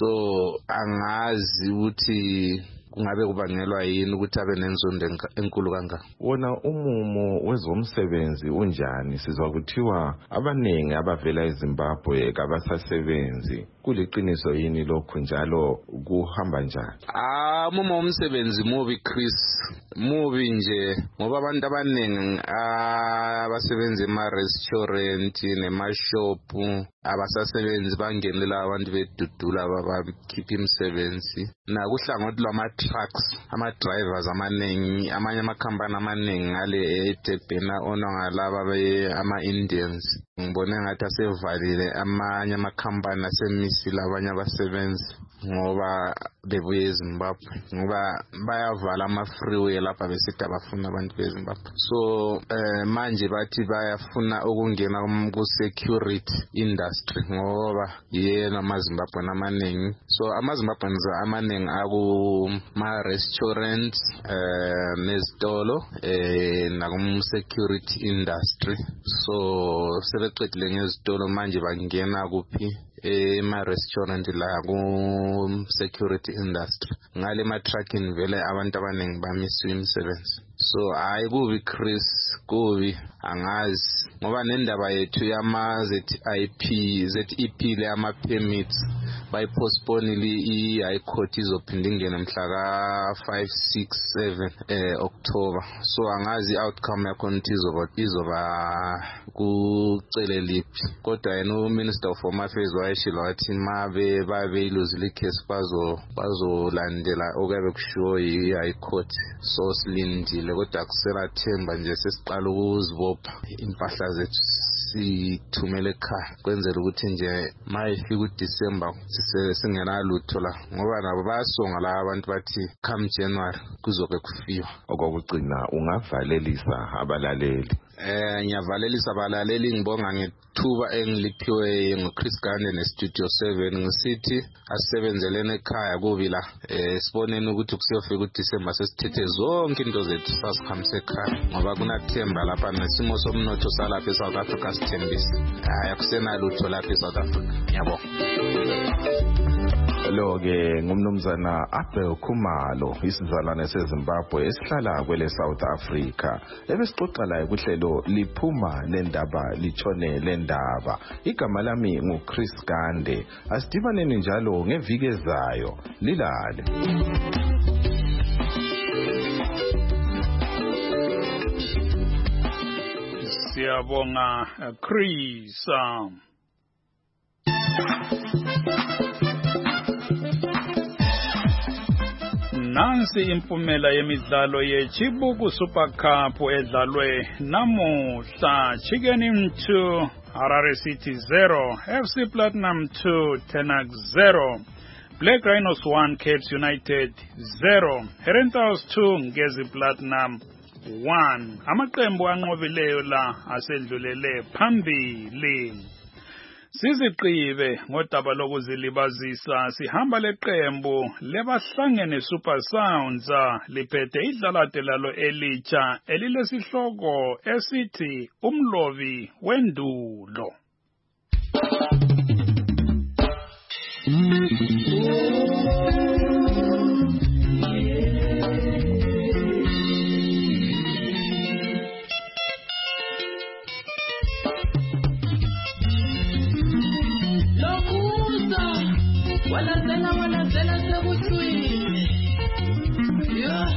H: So angazi ukuthi kungabe kubangelwa yini ukuthi abe nenzondo enkulu kangaka.
B: Wona umumo wezomsebenzi unjani? Sizwa kuthiwa abanengi abavela eZimbabwe kabasasebenzi. Kuliqiniso yini lokho njalo kuhamba njani?
H: Ah, umumo womsebenzi mubi Chris, mubi nje ngoba abantu abanengi abasebenza ema-restaurant nema-shopu abasasebenzi bangenela abantu bedudula abakhipha imisebenzi. Nakuhlangothi lwama-trucks, ama-drivers amaningi, amanye amakhampani amaningi ngale eDurban onongalaba ama-Indians. Ngibone ngathi asevalile amanye amakhampani asemisile abanye abasebenzi ngoba bebuye eZimbabwe, ngoba bayavala ama-freeway lapha besithi abafuna abantu beZimbabwe. So eh, manje bathi bayafuna ukungena ku-security industry ngoba yena amaZimbabwe amaningi. So amaZimbabwe amaningi akuma-restaurants eh, nezitolo eh, nakum-security industry. So sebeqedile ngezitolo manje bangena kuphi ema-restaurant la ku-security industry. Ngale ma-trucking vele abantu abaningi bamisiwe imisebenzi. So hayi kubi Chris, kubi angazi ngoba nendaba yethu yama-Z I P Z E P le ama-permits bayipostpone i-High Court izophinda ingene mhla ka five six seven eh October. So angazi i-outcome yakhona izoba izoba kucele liphi, kodwa yena uMinister of Home Affairs wayeshilo wathi mabe babe iluzile case bazo bazolandela okuyabe kushiwo yi-High Court. So silindile kodwa kusela themba nje sesiqala ukuzibopha impahla zethu sithumele ekhaya kwenzela ukuthi nje mayifika uDecember singenalutho la ngoba nabo bayasonga la abantu bathi come January kuzoke kufiwa.
B: Okokugcina ungavalelisa abalaleli.
H: Eh ngiyavalelisa abalaleli ngibonga ngethuba engiliphiwe ngoChris Gande neStudio seven ngisithi asisebenzelene ekhaya kubi la eh sibonene ukuthi kusiyofika uDecember sesithethe zonke into zethu sasihamse ekhaya ngoba kunathemba lapha nesimo somnotho salapha eSouth Africa sithembisa hayi akusenalutho lapha eSouth Africa. Ngiyabonga.
B: Lo-ke ngumnumzana Abel Khumalo isizalwane seZimbabwe esihlala kwele South Africa ebesixoxa laye kuhlelo liphuma lendaba litshone lendaba. Igama lami nguChris Gande. Asidibaneni njalo ngeviki ezayo lilale.
P: Siyabonga Chris. Nansi impumela yemidlalo yeChibuku Super Cup edlalwe namuhla. Chicken two, Harare City zero, F C Platinum two, Tenax zero, Black Rhinos one, Caps United zero, Herentals two, Ngezi Platinum one. Amaqembu anqobileyo la asendlulele phambili. Siziqibe ngodaba lokuzilibazisa sihamba leqembu lebahlangene Super Sounds liphethe idlalade lalo elitsha elilesihloko esithi Umlovi Wendulo.
A: Wala zela wala zela sekutwini yeah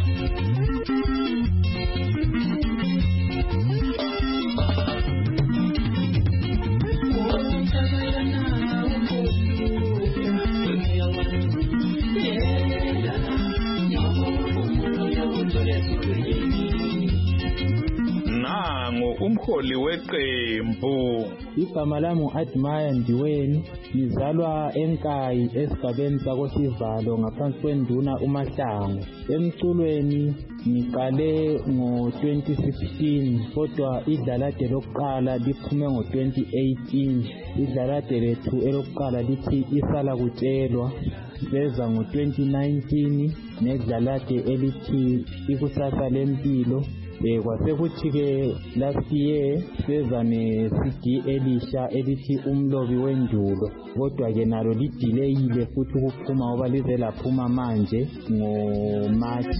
P: Nango umholi weqembu.
J: Igama lami Admire Ndiweni, ngizalwa eNkayi esigabeni sakosivalo ngaphansi kwenduna uMahlangu. Emculweni ngiqale ngo twenty sixteen kodwa idlalade lokuqala liphume ngo twenty eighteen. Idlalade lethu elokuqala lithi isala kutshelwa beza ngo twenty nineteen nedlalade elithi ikusasa lempilo. Eh kwasekuthi ke last year seza ne C D elisha elithi Umlovi Wendulo kodwa ke nalo lideleyile futhi ukuphuma ngoba lize laphuma manje ngo March.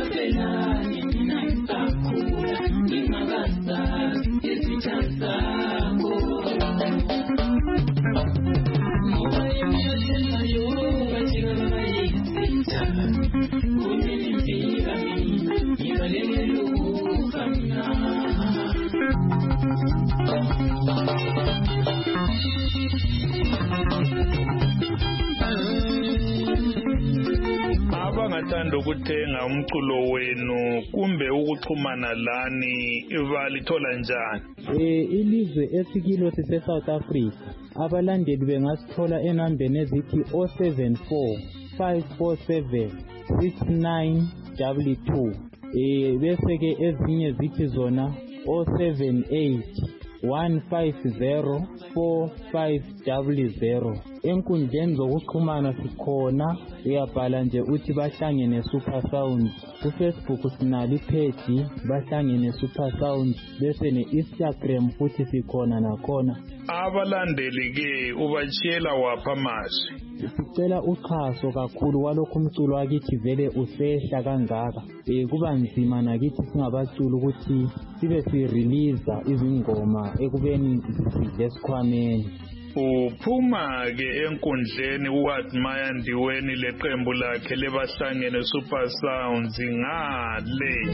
P: Abangathanda ukuthenga umculo wenu kumbe ukuxhumana lani balithola njani?
J: Eh ilizwe esikilo sise South Africa abalandeli bengasithola enambeni ezithi zero seven four five four seven six nine two two. Eh bese ke ezinye zithi zona zero seven eight one five zero four five zero zero. Enkundleni zokuxhumana sikhona, uyabhala nje uthi bahlangene Super Sound. Ku-Facebook sinalo ipage bahlangene Super Sound, bese ne-Instagram futhi sikhona nakhona.
P: Abalandeli ke ubachiyela wapha manje?
J: Sicela uxhaso kakhulu kwalokho umculo wakithi vele usehla kangaka. Eh kuba nzima nakithi singabaculi ukuthi sibe si-release izingoma ekubeni sidle sikhwameni.
P: Uphuma ke enkundleni uAdmire Ndiweni leqembu lakhe lebahlangene Super Sounds ngale.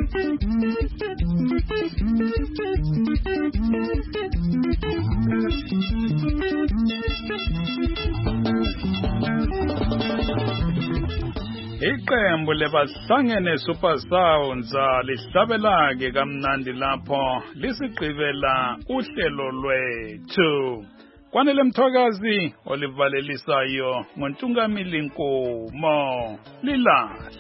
I: Iqembu lebahlangene Super Sounds lihlabela ke kamnandi lapho lisigqibela uhlelo lwethu. Kwanele Mthokazi olivalelisayo ngoNtungamili Nkomo lilala.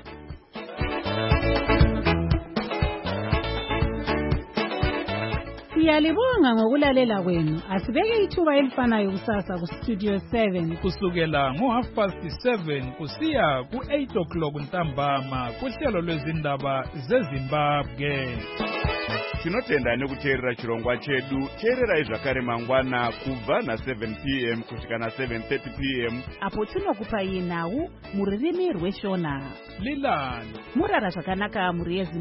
N: Siyalibonga ngokulalela kwenu. Asibeke ithuba elifanayo kusasa ku Studio seven
C: kusukela ngo half past seven kusiya ku eight o'clock ntambama kuhlelo lwezindaba zeZimbabwe.
K: Tinotenda nekuteerera chirongwa chedu. Teererai zvakare mangwana kubva na seven p m kusvika na seven thirty p m
N: apo tinokupai nhau muririmi rweshona.
C: Lilani
N: Murara zvakanaka muri